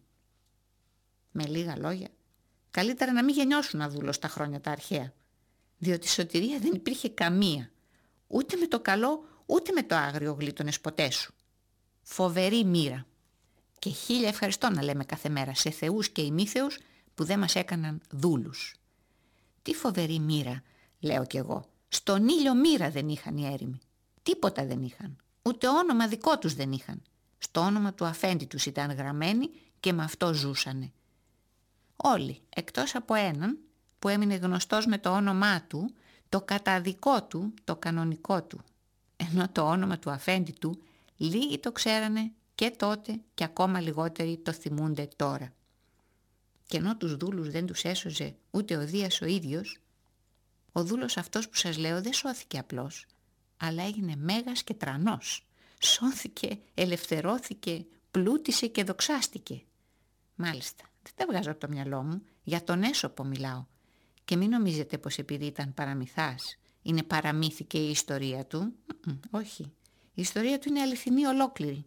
Με λίγα λόγια, καλύτερα να μην γεννιώσουν δούλο στα χρόνια τα αρχαία, διότι σωτηρία δεν υπήρχε καμία, ούτε με το καλό ούτε με το άγριο γλίτωνες ποτέ σου. Φοβερή μοίρα. Και 1000 ευχαριστώ να λέμε κάθε μέρα σε θεούς και ημίθεους που δεν μας έκαναν δούλους. Τι φοβερή μοίρα, λέω κι εγώ. Στον ήλιο μοίρα δεν είχαν οι έρημοι. Τίποτα δεν είχαν. Ούτε όνομα δικό τους δεν είχαν. Στο όνομα του αφέντη τους ήταν γραμμένοι και με αυτό ζούσανε. Όλοι, εκτός από έναν που έμεινε γνωστός με το όνομά του, το καταδικό του, το κανονικό του. Ενώ το όνομα του αφέντη του λίγοι το ξέρανε και τότε και ακόμα λιγότεροι το θυμούνται τώρα. Και ενώ τους δούλους δεν τους έσωζε ούτε ο Δίας ο ίδιος, ο δούλος αυτός που σας λέω δεν σώθηκε απλώς, αλλά έγινε μέγας και τρανός. Σώθηκε, ελευθερώθηκε, πλούτησε και δοξάστηκε. Μάλιστα, δεν τα βγάζω από το μυαλό μου, για τον Έσωπο μιλάω. Και μην νομίζετε πως επειδή ήταν παραμυθάς, είναι παραμύθι και η ιστορία του. Όχι, η ιστορία του είναι αληθινή ολόκληρη.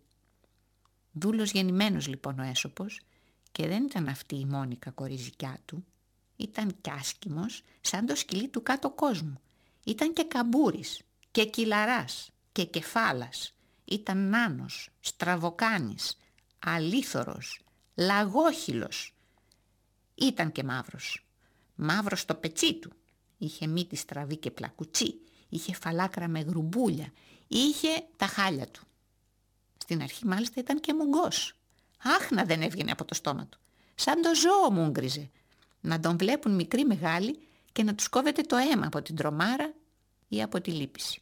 Δούλος γεννημένος λοιπόν ο Έσωπος, και δεν ήταν αυτή η μόνη κακοριζικιά του. Ήταν κι άσκημος σαν το σκυλί του κάτω κόσμου. Ήταν και καμπούρης και κυλαράς και κεφάλας. Ήταν νάνος, στραβοκάνης, αλήθωρος, λαγόχυλος. Ήταν και μαύρος. Μαύρος στο πετσί του. Είχε μύτη στραβή και πλακουτσί. Είχε φαλάκρα με γρουμπούλια. Είχε τα χάλια του. Στην αρχή μάλιστα ήταν και μουγκός. Άχνα δεν έβγαινε από το στόμα του. Σαν το ζώο μούγκριζε. Να τον βλέπουν μικροί μεγάλοι και να τους κόβεται το αίμα από την τρομάρα ή από τη λύπηση.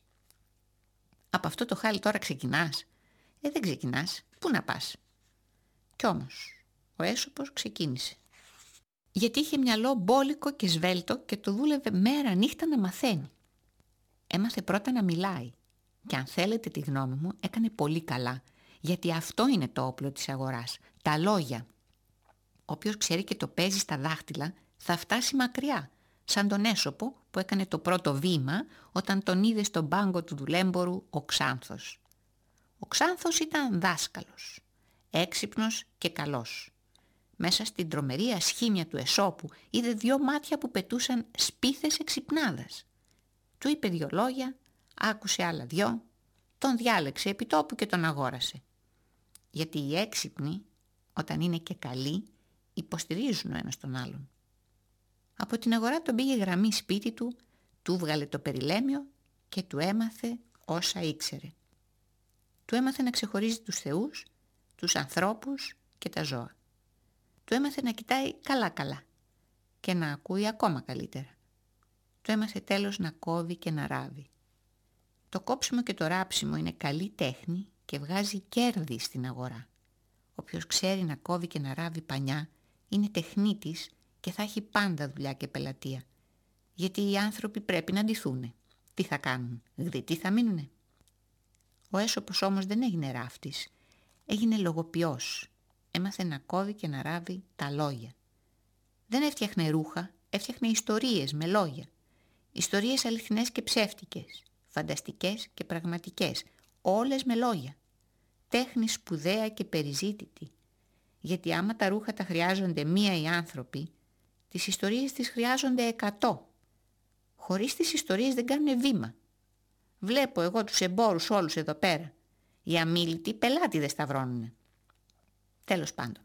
Από αυτό το χάλι τώρα ξεκινάς? Δεν ξεκινάς. Πού να πας? Κι όμως ο Έσωπος ξεκίνησε. Γιατί είχε μυαλό μπόλικο και σβέλτο και το δούλευε μέρα νύχτα να μαθαίνει. Έμαθε πρώτα να μιλάει. Και αν θέλετε τη γνώμη μου, έκανε πολύ καλά. Γιατί αυτό είναι το όπλο της αγοράς. Τα λόγια. Όποιος ξέρει και το παίζει στα δάχτυλα, θα φτάσει μακριά. σαν τον Έσωπο που έκανε το πρώτο βήμα όταν τον είδε στον πάγκο του δουλέμπορου ο Ξάνθος. Ο Ξάνθος ήταν δάσκαλος, έξυπνος και καλός. Μέσα στην τρομερή ασχήμια του Εσώπου είδε 2 μάτια που πετούσαν σπίθες εξυπνάδας. Του είπε 2 λόγια, άκουσε άλλα 2, τον διάλεξε επί τόπου και τον αγόρασε. Γιατί οι έξυπνοι, όταν είναι και καλοί, υποστηρίζουν ο ένας τον άλλον. Από την αγορά τον πήγε γραμμή σπίτι του, του βγάλε το περιλέμιο και του έμαθε όσα ήξερε. Του έμαθε να ξεχωρίζει τους θεούς, τους ανθρώπους και τα ζώα. Του έμαθε να κοιτάει καλά-καλά και να ακούει ακόμα καλύτερα. Του έμαθε τέλος να κόβει και να ράβει. Το κόψιμο και το ράψιμο είναι καλή τέχνη και βγάζει κέρδη στην αγορά. Όποιος ξέρει να κόβει και να ράβει πανιά είναι τεχνίτης και θα έχει πάντα δουλειά και πελατεία. Γιατί οι άνθρωποι πρέπει να ντυθούνε. Τι θα κάνουν, γδυτοί θα μείνουνε. Ο Έσωπος όμως δεν έγινε ράφτης, έγινε λογοποιός. Έμαθε να κόβει και να ράβει τα λόγια. Δεν έφτιαχνε ρούχα, έφτιαχνε ιστορίες με λόγια. Ιστορίες αληθινές και ψεύτικες, φανταστικές και πραγματικές, όλες με λόγια. Τέχνη σπουδαία και περιζήτητη. Γιατί άμα τα ρούχα τα χρειάζονται 1 οι άνθρωποι, τις ιστορίες τις χρειάζονται 100. Χωρίς τις ιστορίες δεν κάνουν βήμα. Βλέπω εγώ τους εμπόρους όλους εδώ πέρα. Οι αμίλητοι πελάτη δεν σταυρώνουνε. Τέλος πάντων.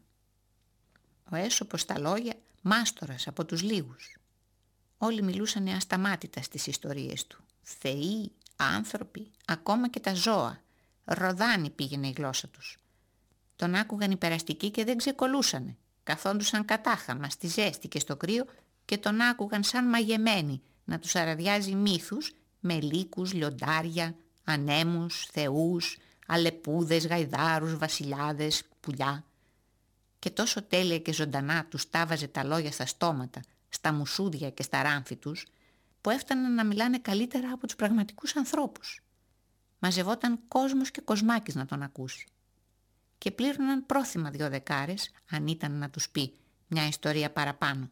Ο Έσωπος στα λόγια μάστορας από τους λίγους. Όλοι μιλούσαν ασταμάτητα στις ιστορίες του. Θεοί, άνθρωποι, ακόμα και τα ζώα. Ροδάνη πήγαινε η γλώσσα τους. Τον άκουγαν οι περαστικοί και δεν ξεκολούσανε. Καθόντουσαν κατάχαμα στη ζέστη και στο κρύο και τον άκουγαν σαν μαγεμένοι να τους αραδιάζει μύθους με λύκους, λιοντάρια, ανέμους, θεούς, αλεπούδες, γαϊδάρους, βασιλιάδες, πουλιά. Και τόσο τέλεια και ζωντανά τους τάβαζε τα λόγια στα στόματα, στα μουσούδια και στα ράμφη τους, που έφταναν να μιλάνε καλύτερα από τους πραγματικούς ανθρώπους. Μαζευόταν κόσμος και κοσμάκης να τον ακούσει. Και πλήρωναν πρόθυμα 2 δεκάρες, αν ήταν να τους πει μια ιστορία παραπάνω.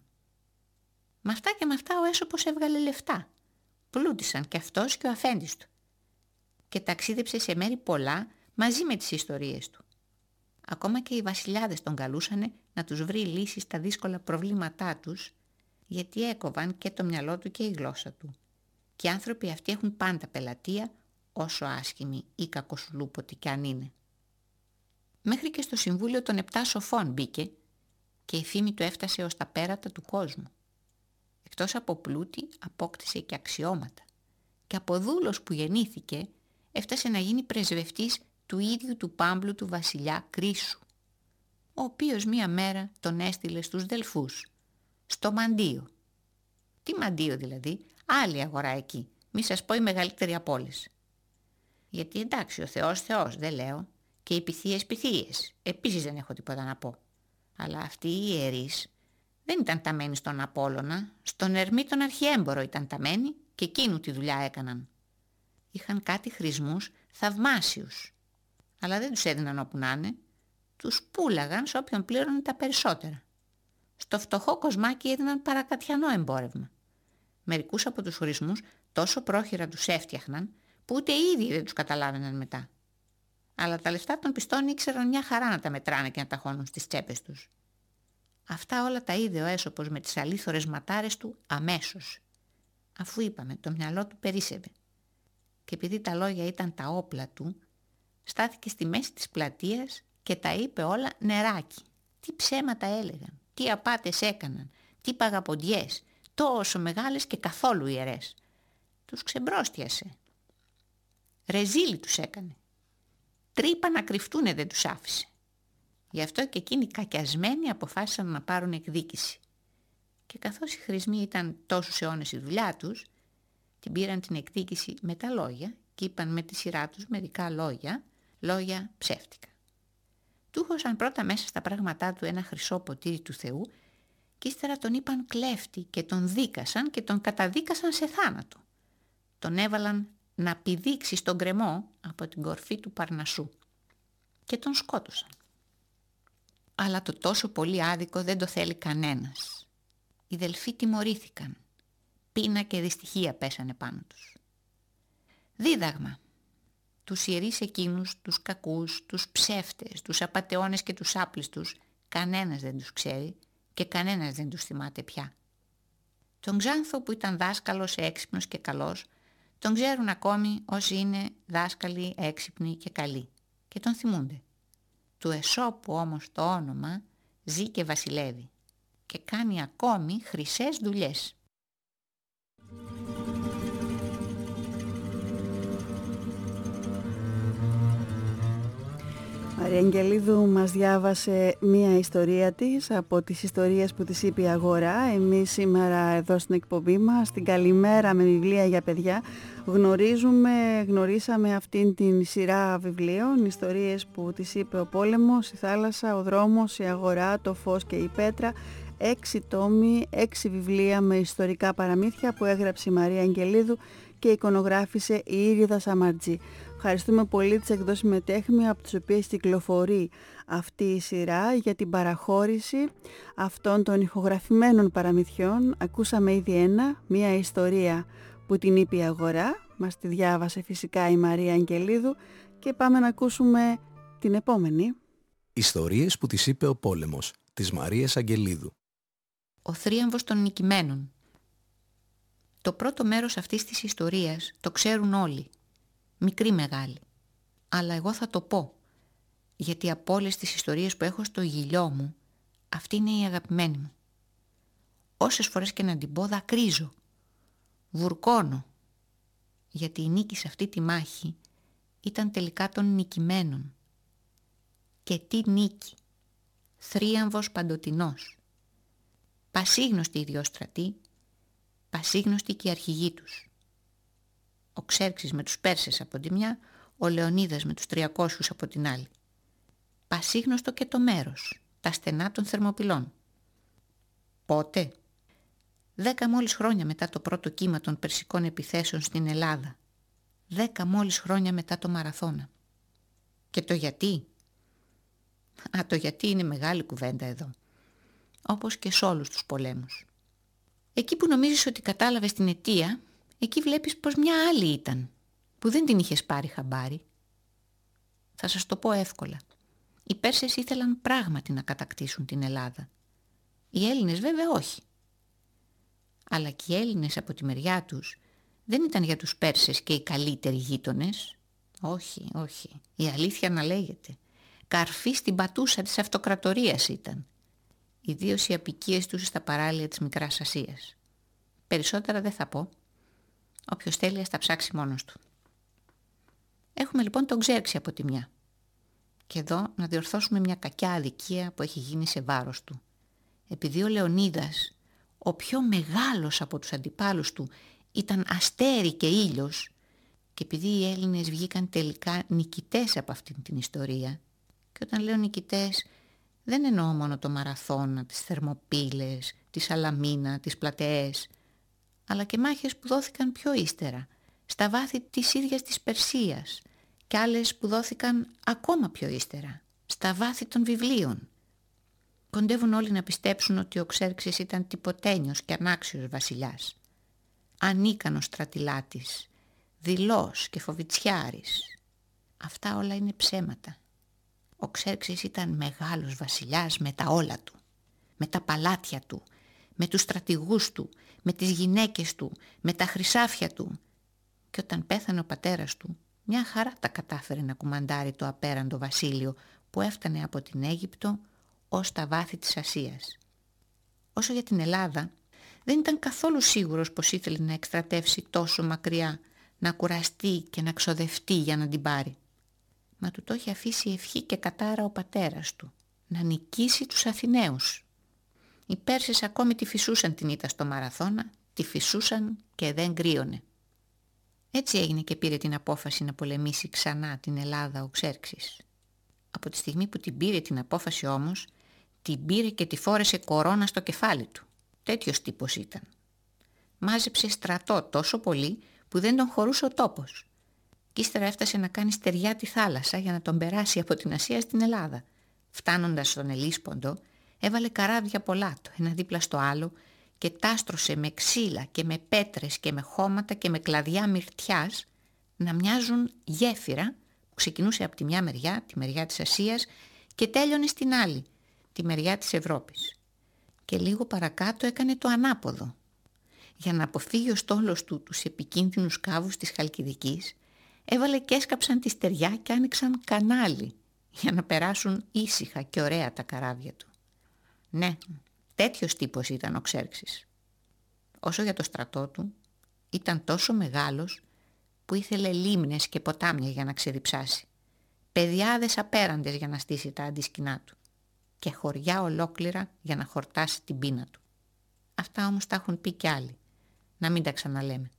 Μ' αυτά και μ' αυτά ο Έσωπος έβγαλε λεφτά. Πλούτησαν και αυτός και ο αφέντης του. Και ταξίδεψε σε μέρη πολλά μαζί με τις ιστορίες του. Ακόμα και οι βασιλιάδες τον καλούσανε να τους βρει λύσεις στα δύσκολα προβλήματά τους, γιατί έκοβαν και το μυαλό του και η γλώσσα του. Και οι άνθρωποι αυτοί έχουν πάντα πελατεία, όσο άσχημοι ή κακοσουλούποτοι κι αν είναι. Μέχρι και στο Συμβούλιο των 7 Σοφών μπήκε και η φήμη του έφτασε ως τα πέρατα του κόσμου. Εκτός από πλούτη απόκτησε και αξιώματα και από δούλος που γεννήθηκε έφτασε να γίνει πρεσβευτής του ίδιου του πάμπλου του βασιλιά Κρίσου, ο οποίος μία μέρα τον έστειλε στους Δελφούς, στο Μαντίο. Τι Μαντίο δηλαδή, άλλη αγορά εκεί, μη σας πω η μεγαλύτερη από όλες. Γιατί εντάξει ο Θεός Θεός δεν λέω και οι πυθίες, επίσης δεν έχω τίποτα να πω. Αλλά αυτοί οι ιερείς δεν ήταν ταμένοι στον Απόλλωνα, στον Ερμή τον Αρχιέμπορο ήταν ταμένοι και εκείνου τη δουλειά έκαναν. Είχαν κάτι χρησμούς θαυμάσιους, αλλά δεν τους έδιναν όπου να είναι, τους πούλαγαν σε όποιον πλήρωνε τα περισσότερα. Στο φτωχό κοσμάκι έδιναν παρακατιανό εμπόρευμα. Μερικούς από τους χρησμούς τόσο πρόχειρα τους έφτιαχναν που ούτε οι ίδιοι δεν τους καταλάβαιναν μετά. Αλλά τα λεφτά των πιστών ήξεραν μια χαρά να τα μετράνε και να τα χώνουν στις τσέπες τους. Αυτά όλα τα είδε ο Έσωπος με τις αλήθωρες ματάρες του αμέσως. Αφού είπαμε, το μυαλό του περίσσευε. Και επειδή τα λόγια ήταν τα όπλα του, στάθηκε στη μέση της πλατείας και τα είπε όλα νεράκι. Τι ψέματα έλεγαν, τι απάτες έκαναν, τι παγαποντιές, τόσο μεγάλες και καθόλου ιερές. Τους ξεμπρόστιασε. Ρεζίλι τους έκανε. Τρύπα να κρυφτούνε δεν τους άφησε. Γι' αυτό και εκείνοι κακιασμένοι αποφάσισαν να πάρουν εκδίκηση. Και καθώς οι χρησμοί ήταν τόσους αιώνες η δουλειά τους, την πήραν την εκδίκηση με τα λόγια και είπαν με τη σειρά τους μερικά λόγια ψεύτικα. Του χώσαν πρώτα μέσα στα πράγματά του ένα χρυσό ποτήρι του Θεού και ύστερα τον είπαν κλέφτη και τον δίκασαν και τον καταδίκασαν σε θάνατο. Τον έβαλαν να πηδήξει στον γκρεμό από την κορφή του Παρνασσού και τον σκότωσαν. Αλλά το τόσο πολύ άδικο δεν το θέλει κανένας. Οι Δελφοί τιμωρήθηκαν πείνα και δυστυχία πέσανε πάνω τους. Δίδαγμα. Τους ιερείς εκείνους, τους κακούς, τους ψεύτες, τους απατεώνες και τους άπλιστους, κανένας δεν τους ξέρει και κανένας δεν τους θυμάται πια. Τον Ξάνθο που ήταν δάσκαλος έξυπνος και καλός, τον ξέρουν ακόμη όσοι είναι δάσκαλοι έξυπνοι και καλοί και τον θυμούνται. Του Εσώπου όμως το όνομα ζει και βασιλεύει και κάνει ακόμη χρυσές δουλειές. Μαρία Αγγελίδου μας διάβασε μία ιστορία της από τις ιστορίες που της είπε η Αγορά. Εμείς σήμερα εδώ στην εκπομπή μας, στην Καλημέρα με βιβλία για παιδιά, γνωρίσαμε αυτήν την σειρά βιβλίων, ιστορίες που της είπε ο πόλεμος, η θάλασσα, ο δρόμος, η Αγορά, το φως και η πέτρα. 6 τόμοι, 6 βιβλία με ιστορικά παραμύθια που έγραψε η Μαρία Αγγελίδου και εικονογράφησε η Ήριδα Σαμαρτζή. Ευχαριστούμε πολύ τις εκδόσεις Μετέχμια από τις οποίες κυκλοφορεί αυτή η σειρά για την παραχώρηση αυτών των ηχογραφημένων παραμυθιών. Ακούσαμε ήδη μία ιστορία που την είπε η Αγορά, μας τη διάβασε φυσικά η Μαρία Αγγελίδου και πάμε να ακούσουμε την επόμενη. Ιστορίες που της είπε ο πόλεμος, της Μαρίας Αγγελίδου. Ο θρίαμβος των νικημένων. Το πρώτο μέρος αυτής της ιστορίας το ξέρουν όλοι, μικροί μεγάλοι. Αλλά εγώ θα το πω, γιατί από όλες τις ιστορίες που έχω στο γυλιό μου, αυτή είναι η αγαπημένη μου. Όσες φορές και να την πω δακρύζω, βουρκώνω, γιατί η νίκη σε αυτή τη μάχη ήταν τελικά των νικημένων. Και τι νίκη, θρίαμβος παντοτινός. Πασίγνωστοι οι δυο στρατοί, πασίγνωστοι και οι αρχηγοί τους. Ο Ξέρξης με τους Πέρσες από τη μια, ο Λεωνίδας με τους 300 από την άλλη. Πασίγνωστο και το μέρος, τα στενά των Θερμοπυλών. Πότε? 10 μόλις χρόνια μετά το πρώτο κύμα των περσικών επιθέσεων στην Ελλάδα. 10 μόλις χρόνια μετά το Μαραθώνα. Και το γιατί? Το γιατί είναι μεγάλη κουβέντα εδώ. Όπως και σε όλους τους πολέμους. Εκεί που νομίζεις ότι κατάλαβες την αιτία, εκεί βλέπεις πως μια άλλη ήταν, που δεν την είχες πάρει χαμπάρι. Θα σας το πω εύκολα. Οι Πέρσες ήθελαν πράγματι να κατακτήσουν την Ελλάδα. Οι Έλληνες βέβαια όχι. Αλλά και οι Έλληνες από τη μεριά τους δεν ήταν για τους Πέρσες και οι καλύτεροι γείτονες. Όχι, όχι. Η αλήθεια να λέγεται. Καρφί στην πατούσα της αυτοκρατορίας ήταν. Ιδίως οι αποικίες τους στα παράλια της Μικράς Ασίας. Περισσότερα δεν θα πω. Όποιος θέλει ας τα ψάξει μόνος του. Έχουμε λοιπόν τον Ξέρξη από τη μια. Και εδώ να διορθώσουμε μια κακιά αδικία που έχει γίνει σε βάρος του. Επειδή ο Λεωνίδας, ο πιο μεγάλος από τους αντιπάλους του, ήταν αστέρι και ήλιος, και επειδή οι Έλληνες βγήκαν τελικά νικητές από αυτήν την ιστορία, και όταν λέω νικητές δεν εννοώ μόνο το Μαραθώνα, τις Θερμοπύλες, τη Σαλαμίνα, τις Πλατεές, αλλά και μάχες που δόθηκαν πιο ύστερα, στα βάθη της ίδιας της Περσίας, και άλλες που δόθηκαν ακόμα πιο ύστερα, στα βάθη των βιβλίων. Κοντεύουν όλοι να πιστέψουν ότι ο Ξέρξης ήταν τυποτένιος και ανάξιος βασιλιάς, ανίκανος στρατιλάτης, δειλός και φοβιτσιάρης. Αυτά όλα είναι ψέματα. Ο Ξέρξης ήταν μεγάλος βασιλιάς με τα όλα του, με τα παλάτια του, με τους στρατηγούς του, με τις γυναίκες του, με τα χρυσάφια του. Και όταν πέθανε ο πατέρας του, μια χαρά τα κατάφερε να κουμαντάρει το απέραντο βασίλειο που έφτανε από την Αίγυπτο ως τα βάθη της Ασίας. Όσο για την Ελλάδα, δεν ήταν καθόλου σίγουρος πως ήθελε να εκστρατεύσει τόσο μακριά, να κουραστεί και να ξοδευτεί για να την πάρει. Μα του το είχε αφήσει ευχή και κατάρα ο πατέρας του, να νικήσει τους Αθηναίους. Οι Πέρσες ακόμη τη φυσούσαν την ήττα στο Μαραθώνα, τη φυσούσαν και δεν κρύωνε. Έτσι έγινε και πήρε την απόφαση να πολεμήσει ξανά την Ελλάδα ο Ξέρξης. Από τη στιγμή που την πήρε την απόφαση όμως, την πήρε και τη φόρεσε κορώνα στο κεφάλι του. Τέτοιος τύπος ήταν. Μάζεψε στρατό τόσο πολύ που δεν τον χωρούσε ο τόπος. Κι ύστερα έφτασε να κάνει στεριά τη θάλασσα για να τον περάσει από την Ασία στην Ελλάδα. Φτάνοντας στον Ελίσποντο, έβαλε καράβια πολλά το ένα δίπλα στο άλλο και τάστρωσε με ξύλα και με πέτρες και με χώματα και με κλαδιά μυρτιάς να μοιάζουν γέφυρα που ξεκινούσε από τη μια μεριά, τη μεριά της Ασίας, και τέλειωνε στην άλλη, τη μεριά της Ευρώπης. Και λίγο παρακάτω έκανε το ανάποδο. Για να αποφύγει ο στόλος του τους επικίνδυνους κάβους της Χαλκιδικής, έβαλε και έσκαψαν τη στεριά και άνοιξαν κανάλι για να περάσουν ήσυχα και ωραία τα καράβια του. Ναι, τέτοιος τύπος ήταν ο Ξέρξης. Όσο για το στρατό του, ήταν τόσο μεγάλος που ήθελε λίμνες και ποτάμια για να ξεδιψάσει, πεδιάδες απέραντες για να στήσει τα αντίσκηνά του και χωριά ολόκληρα για να χορτάσει την πείνα του. Αυτά όμως τα έχουν πει κι άλλοι, να μην τα ξαναλέμε.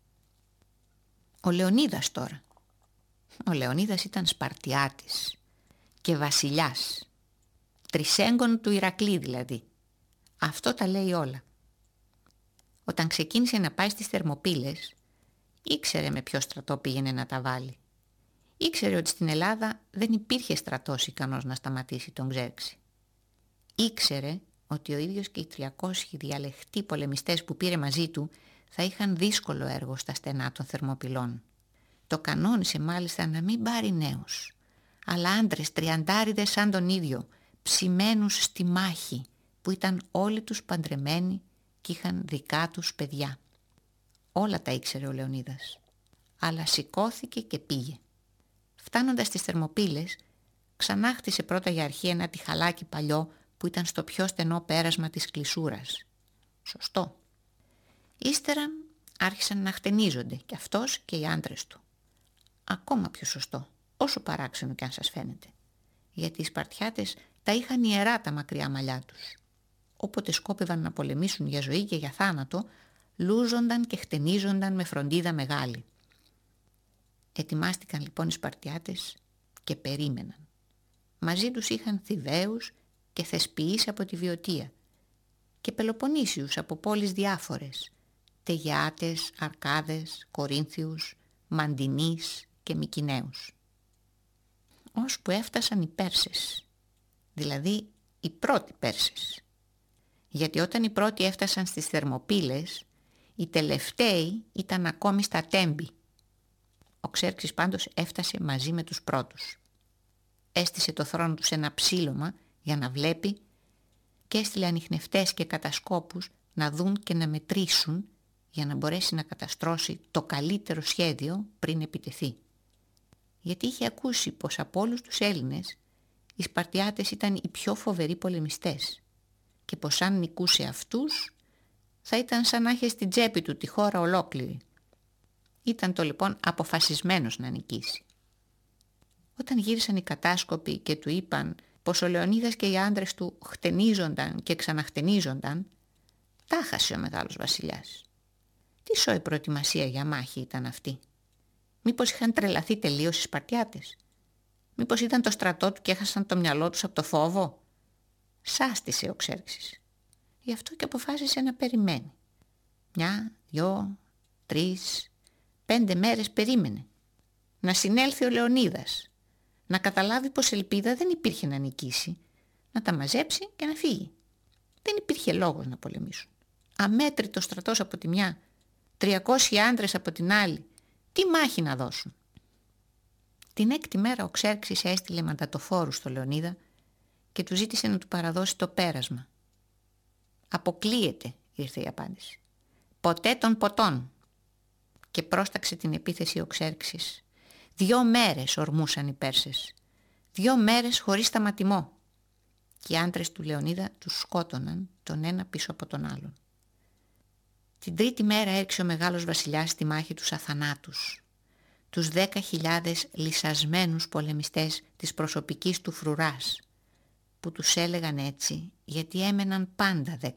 Ο Λεωνίδας τώρα. Ο Λεωνίδας ήταν Σπαρτιάτης και βασιλιάς, τρισέγγον του Ηρακλή δηλαδή. Αυτό τα λέει όλα. Όταν ξεκίνησε να πάει στις Θερμοπύλες, ήξερε με ποιο στρατό πήγαινε να τα βάλει. Ήξερε ότι στην Ελλάδα δεν υπήρχε στρατός ικανός να σταματήσει τον Ξέρξη. Ήξερε ότι ο ίδιος και οι 300 διαλεχτοί πολεμιστές που πήρε μαζί του θα είχαν δύσκολο έργο στα στενά των Θερμοπυλών. Το κανόνισε μάλιστα να μην πάρει νέους, αλλά άντρες τριαντάριδες σαν τον ίδιο, ψημένους στη μάχη, που ήταν όλοι τους παντρεμένοι και είχαν δικά τους παιδιά. Όλα τα ήξερε ο Λεωνίδας, αλλά σηκώθηκε και πήγε. Φτάνοντας στις Θερμοπύλες, ξανά χτίσε πρώτα για αρχή ένα τιχαλάκι παλιό που ήταν στο πιο στενό πέρασμα της Κλεισούρας. Σωστό. Ύστερα άρχισαν να χτενίζονται και αυτός και οι άντρες του. Ακόμα πιο σωστό, όσο παράξενο κι αν σας φαίνεται. Γιατί οι Σπαρτιάτες τα είχαν ιερά τα μακριά μαλλιά τους. Όποτε σκόπευαν να πολεμήσουν για ζωή και για θάνατο, λούζονταν και χτενίζονταν με φροντίδα μεγάλη. Ετοιμάστηκαν λοιπόν οι Σπαρτιάτες και περίμεναν. Μαζί τους είχαν Θηβαίους και Θεσποιείς από τη Βιωτία και Πελοποννήσιους από πόλεις διάφορες, Τεγιάτες, Αρκάδες, Κορίνθιους, Μαντινείς και Μικηναίους. Ώσπου έφτασαν οι Πέρσες, δηλαδή οι πρώτοι Πέρσες. Γιατί όταν οι πρώτοι έφτασαν στις Θερμοπύλες, οι τελευταίοι ήταν ακόμη στα Τέμπη. Ο Ξέρξης πάντως έφτασε μαζί με τους πρώτους. Έστησε το θρόνο του σε ένα ψήλωμα για να βλέπει και έστειλε ανιχνευτές και κατασκόπους να δουν και να μετρήσουν για να μπορέσει να καταστρώσει το καλύτερο σχέδιο πριν επιτεθεί. Γιατί είχε ακούσει πως από όλους τους Έλληνες οι Σπαρτιάτες ήταν οι πιο φοβεροί πολεμιστές και πως αν νικούσε αυτούς θα ήταν σαν να είχε στην τσέπη του τη χώρα ολόκληρη. Ήταν το λοιπόν αποφασισμένος να νικήσει. Όταν γύρισαν οι κατάσκοποι και του είπαν πως ο Λεωνίδας και οι άντρες του χτενίζονταν και ξαναχτενίζονταν, τα χάσε ο μεγάλος βασιλιάς. Τι σόη προετοιμασία για μάχη ήταν αυτή? Μήπως είχαν τρελαθεί τελείως οι Σπαρτιάτες? Μήπως ήταν το στρατό του και έχασαν το μυαλό τους από το φόβο? Σάστησε ο Ξέρξης. Γι' αυτό και αποφάσισε να περιμένει. 1, 2, 3, 5 μέρες περίμενε. Να συνέλθει ο Λεωνίδας, να καταλάβει πως ελπίδα δεν υπήρχε να νικήσει, να τα μαζέψει και να φύγει. Δεν υπήρχε λόγος να πολεμήσουν. Αμέτρητο στρατός από τη μια, 300 άντρες από την άλλη, τι μάχη να δώσουν? Την 6η μέρα ο Ξέρξης έστειλε μαντατοφόρους στο Λεωνίδα και του ζήτησε να του παραδώσει το πέρασμα. «Αποκλείεται», ήρθε η απάντηση. «Ποτέ των ποτών». Και πρόσταξε την επίθεση ο Ξέρξης. 2 μέρες ορμούσαν οι Πέρσες. 2 μέρες χωρίς σταματημό. Και οι άντρες του Λεωνίδα τους σκότωναν τον ένα πίσω από τον άλλον. Την 3η μέρα έριξε ο μεγάλος βασιλιάς στη μάχη τους αθανάτους. Τους 10.000 λυσασμένους πολεμιστές της προσωπικής του φρουράς, που τους έλεγαν έτσι γιατί έμεναν πάντα 10.000.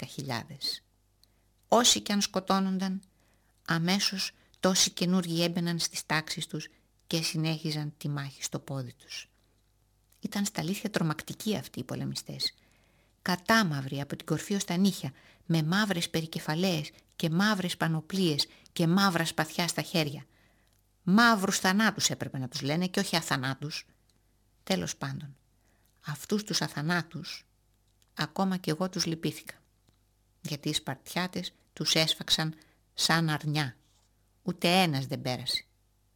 Όσοι κι αν σκοτώνονταν, αμέσως τόσοι καινούργοι έμπαιναν στις τάξεις τους και συνέχιζαν τη μάχη στο πόδι τους. Ήταν στα αλήθεια τρομακτικοί αυτοί οι πολεμιστές. Κατάμαυροι από την κορφή ως τα νύχια, με μαύρες περικεφαλαίες και μαύρες πανοπλίες και μαύρα σπαθιά στα χέρια. Μαύρους θανάτους έπρεπε να τους λένε και όχι αθανάτους. Τέλος πάντων, αυτούς τους αθανάτους ακόμα κι εγώ τους λυπήθηκα. Γιατί οι Σπαρτιάτες τους έσφαξαν σαν αρνιά. Ούτε ένας δεν πέρασε.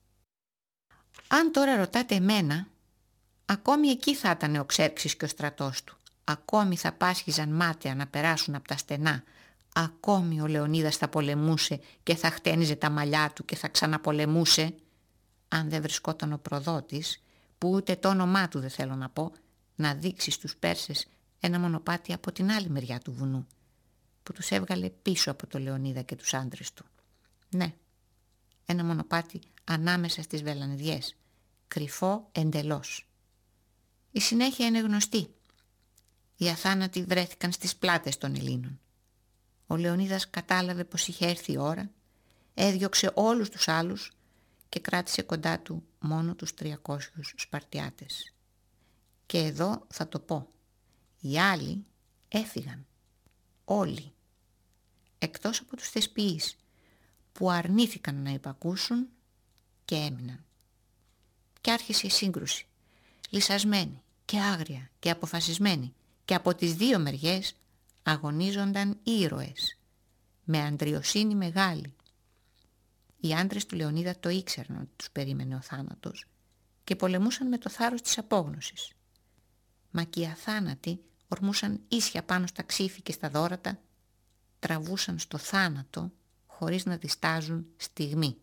Αν τώρα ρωτάτε εμένα, ακόμη εκεί θα ήταν ο Ξέρξης και ο στρατός του. Ακόμη θα πάσχιζαν μάταια να περάσουν από τα στενά. Ακόμη ο Λεωνίδας θα πολεμούσε και θα χτένιζε τα μαλλιά του και θα ξαναπολεμούσε, αν δεν βρισκόταν ο προδότης, που ούτε το όνομά του δεν θέλω να πω, να δείξει στους Πέρσες ένα μονοπάτι από την άλλη μεριά του βουνού, που τους έβγαλε πίσω από το Λεωνίδα και τους άντρες του. Ναι, ένα μονοπάτι ανάμεσα στις βελανιδιές, κρυφό εντελώς. Η συνέχεια είναι γνωστή. Οι αθάνατοι βρέθηκαν στις πλάτες των Ελλήνων. Ο Λεωνίδας κατάλαβε πως είχε έρθει η ώρα, έδιωξε όλους τους άλλους και κράτησε κοντά του μόνο τους 300 Σπαρτιάτες. Και εδώ θα το πω, οι άλλοι έφυγαν, όλοι, εκτός από τους θεσποιείς που αρνήθηκαν να υπακούσουν και έμειναν. Και άρχισε η σύγκρουση, λυσασμένη και άγρια και αποφασισμένη, και από τις δύο μεριές αγωνίζονταν ήρωες, με αντριοσύνη μεγάλη. Οι άντρες του Λεωνίδα το ήξεραν ότι τους περίμενε ο θάνατος και πολεμούσαν με το θάρρος της απόγνωσης. Μα και οι αθάνατοι ορμούσαν ίσια πάνω στα ξύφη και στα δώρατα, τραβούσαν στο θάνατο χωρίς να διστάζουν στιγμή.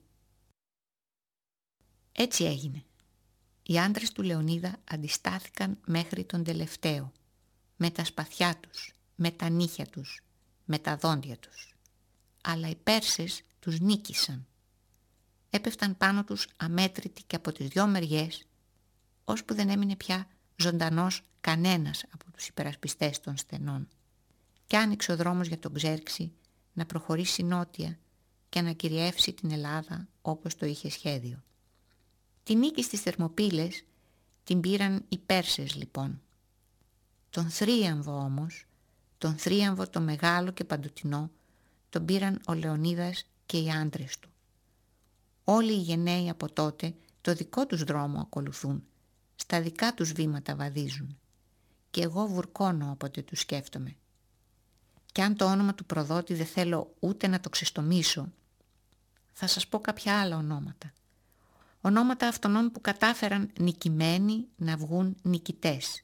Έτσι έγινε. Οι άντρες του Λεωνίδα αντιστάθηκαν μέχρι τον τελευταίο, με τα σπαθιά τους, με τα νύχια τους, με τα δόντια τους. Αλλά οι Πέρσες τους νίκησαν. Έπεφταν πάνω τους αμέτρητοι και από τις δυο μεριές, ώσπου δεν έμεινε πια ζωντανός κανένας από τους υπερασπιστές των στενών. Κι άνοιξε ο δρόμος για τον Ξέρξη να προχωρήσει νότια και να κυριεύσει την Ελλάδα όπως το είχε σχέδιο. Τη νίκη στις Θερμοπύλες την πήραν οι Πέρσες λοιπόν. Τον θρίαμβο όμως, τον θρίαμβο το μεγάλο και παντοτινό, τον πήραν ο Λεωνίδας και οι άντρες του. Όλοι οι γενναίοι από τότε το δικό τους δρόμο ακολουθούν, στα δικά τους βήματα βαδίζουν. Και εγώ βουρκώνω όποτε τους σκέφτομαι. Κι αν το όνομα του προδότη δεν θέλω ούτε να το ξεστομίσω, θα σας πω κάποια άλλα ονόματα. Ονόματα αυτών που κατάφεραν νικημένοι να βγουν νικητές.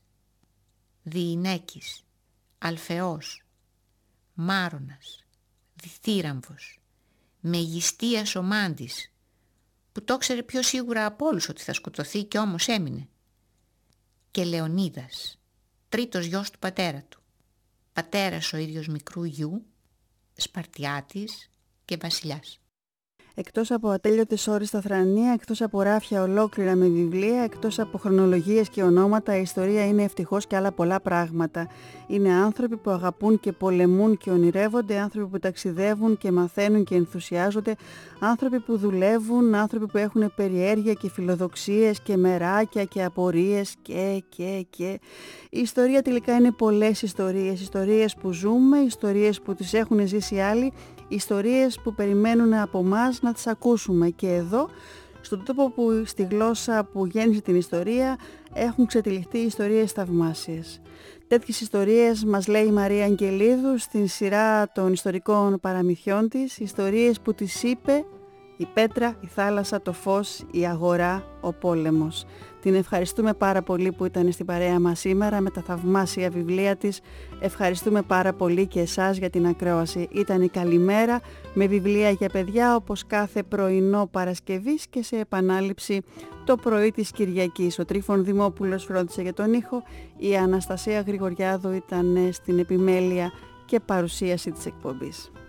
Διηνέκης, Αλφεός, Μάρονας, Διθύραμβος, Μεγιστίας ο Μάντης, που το ξέρε πιο σίγουρα από όλους ότι θα σκοτωθεί και όμως έμεινε. Και Λεωνίδας, τρίτος γιος του πατέρα του, πατέρας ο ίδιος μικρού γιου, Σπαρτιάτης και βασιλιάς. Εκτός από ατέλειωτες ώρες στα θρανία, εκτός από ράφια ολόκληρα με βιβλία, εκτός από χρονολογίες και ονόματα, η ιστορία είναι ευτυχώς και άλλα πολλά πράγματα. Είναι άνθρωποι που αγαπούν και πολεμούν και ονειρεύονται, άνθρωποι που ταξιδεύουν και μαθαίνουν και ενθουσιάζονται, άνθρωποι που δουλεύουν, άνθρωποι που έχουν περιέργεια και φιλοδοξίες και μεράκια και απορίες και. Η ιστορία τελικά είναι πολλές ιστορίες, ιστορίες που ζούμε, ιστορίες που τις έχουν ζήσει άλλοι, ιστορίες που περιμένουν από μας να τις ακούσουμε. Και εδώ, στον τόπο που, στη γλώσσα που γέννησε την ιστορία, έχουν ξετυλιχτεί ιστορίες θαυμάσιες. Τέτοιες ιστορίες μας λέει η Μαρία Αγγελίδου στην σειρά των ιστορικών παραμυθιών της, ιστορίες που τις είπε η πέτρα, η θάλασσα, το φως, η αγορά, ο πόλεμος. Την ευχαριστούμε πάρα πολύ που ήταν στην παρέα μας σήμερα με τα θαυμάσια βιβλία της. Ευχαριστούμε πάρα πολύ και εσάς για την ακρόαση. Ήταν η Καλημέρα με βιβλία για παιδιά, όπως κάθε πρωινό Παρασκευής και σε επανάληψη το πρωί της Κυριακής. Ο Τρίφων Δημόπουλος φρόντισε για τον ήχο, η Αναστασία Γρηγοριάδου ήταν στην επιμέλεια και παρουσίαση της εκπομπής.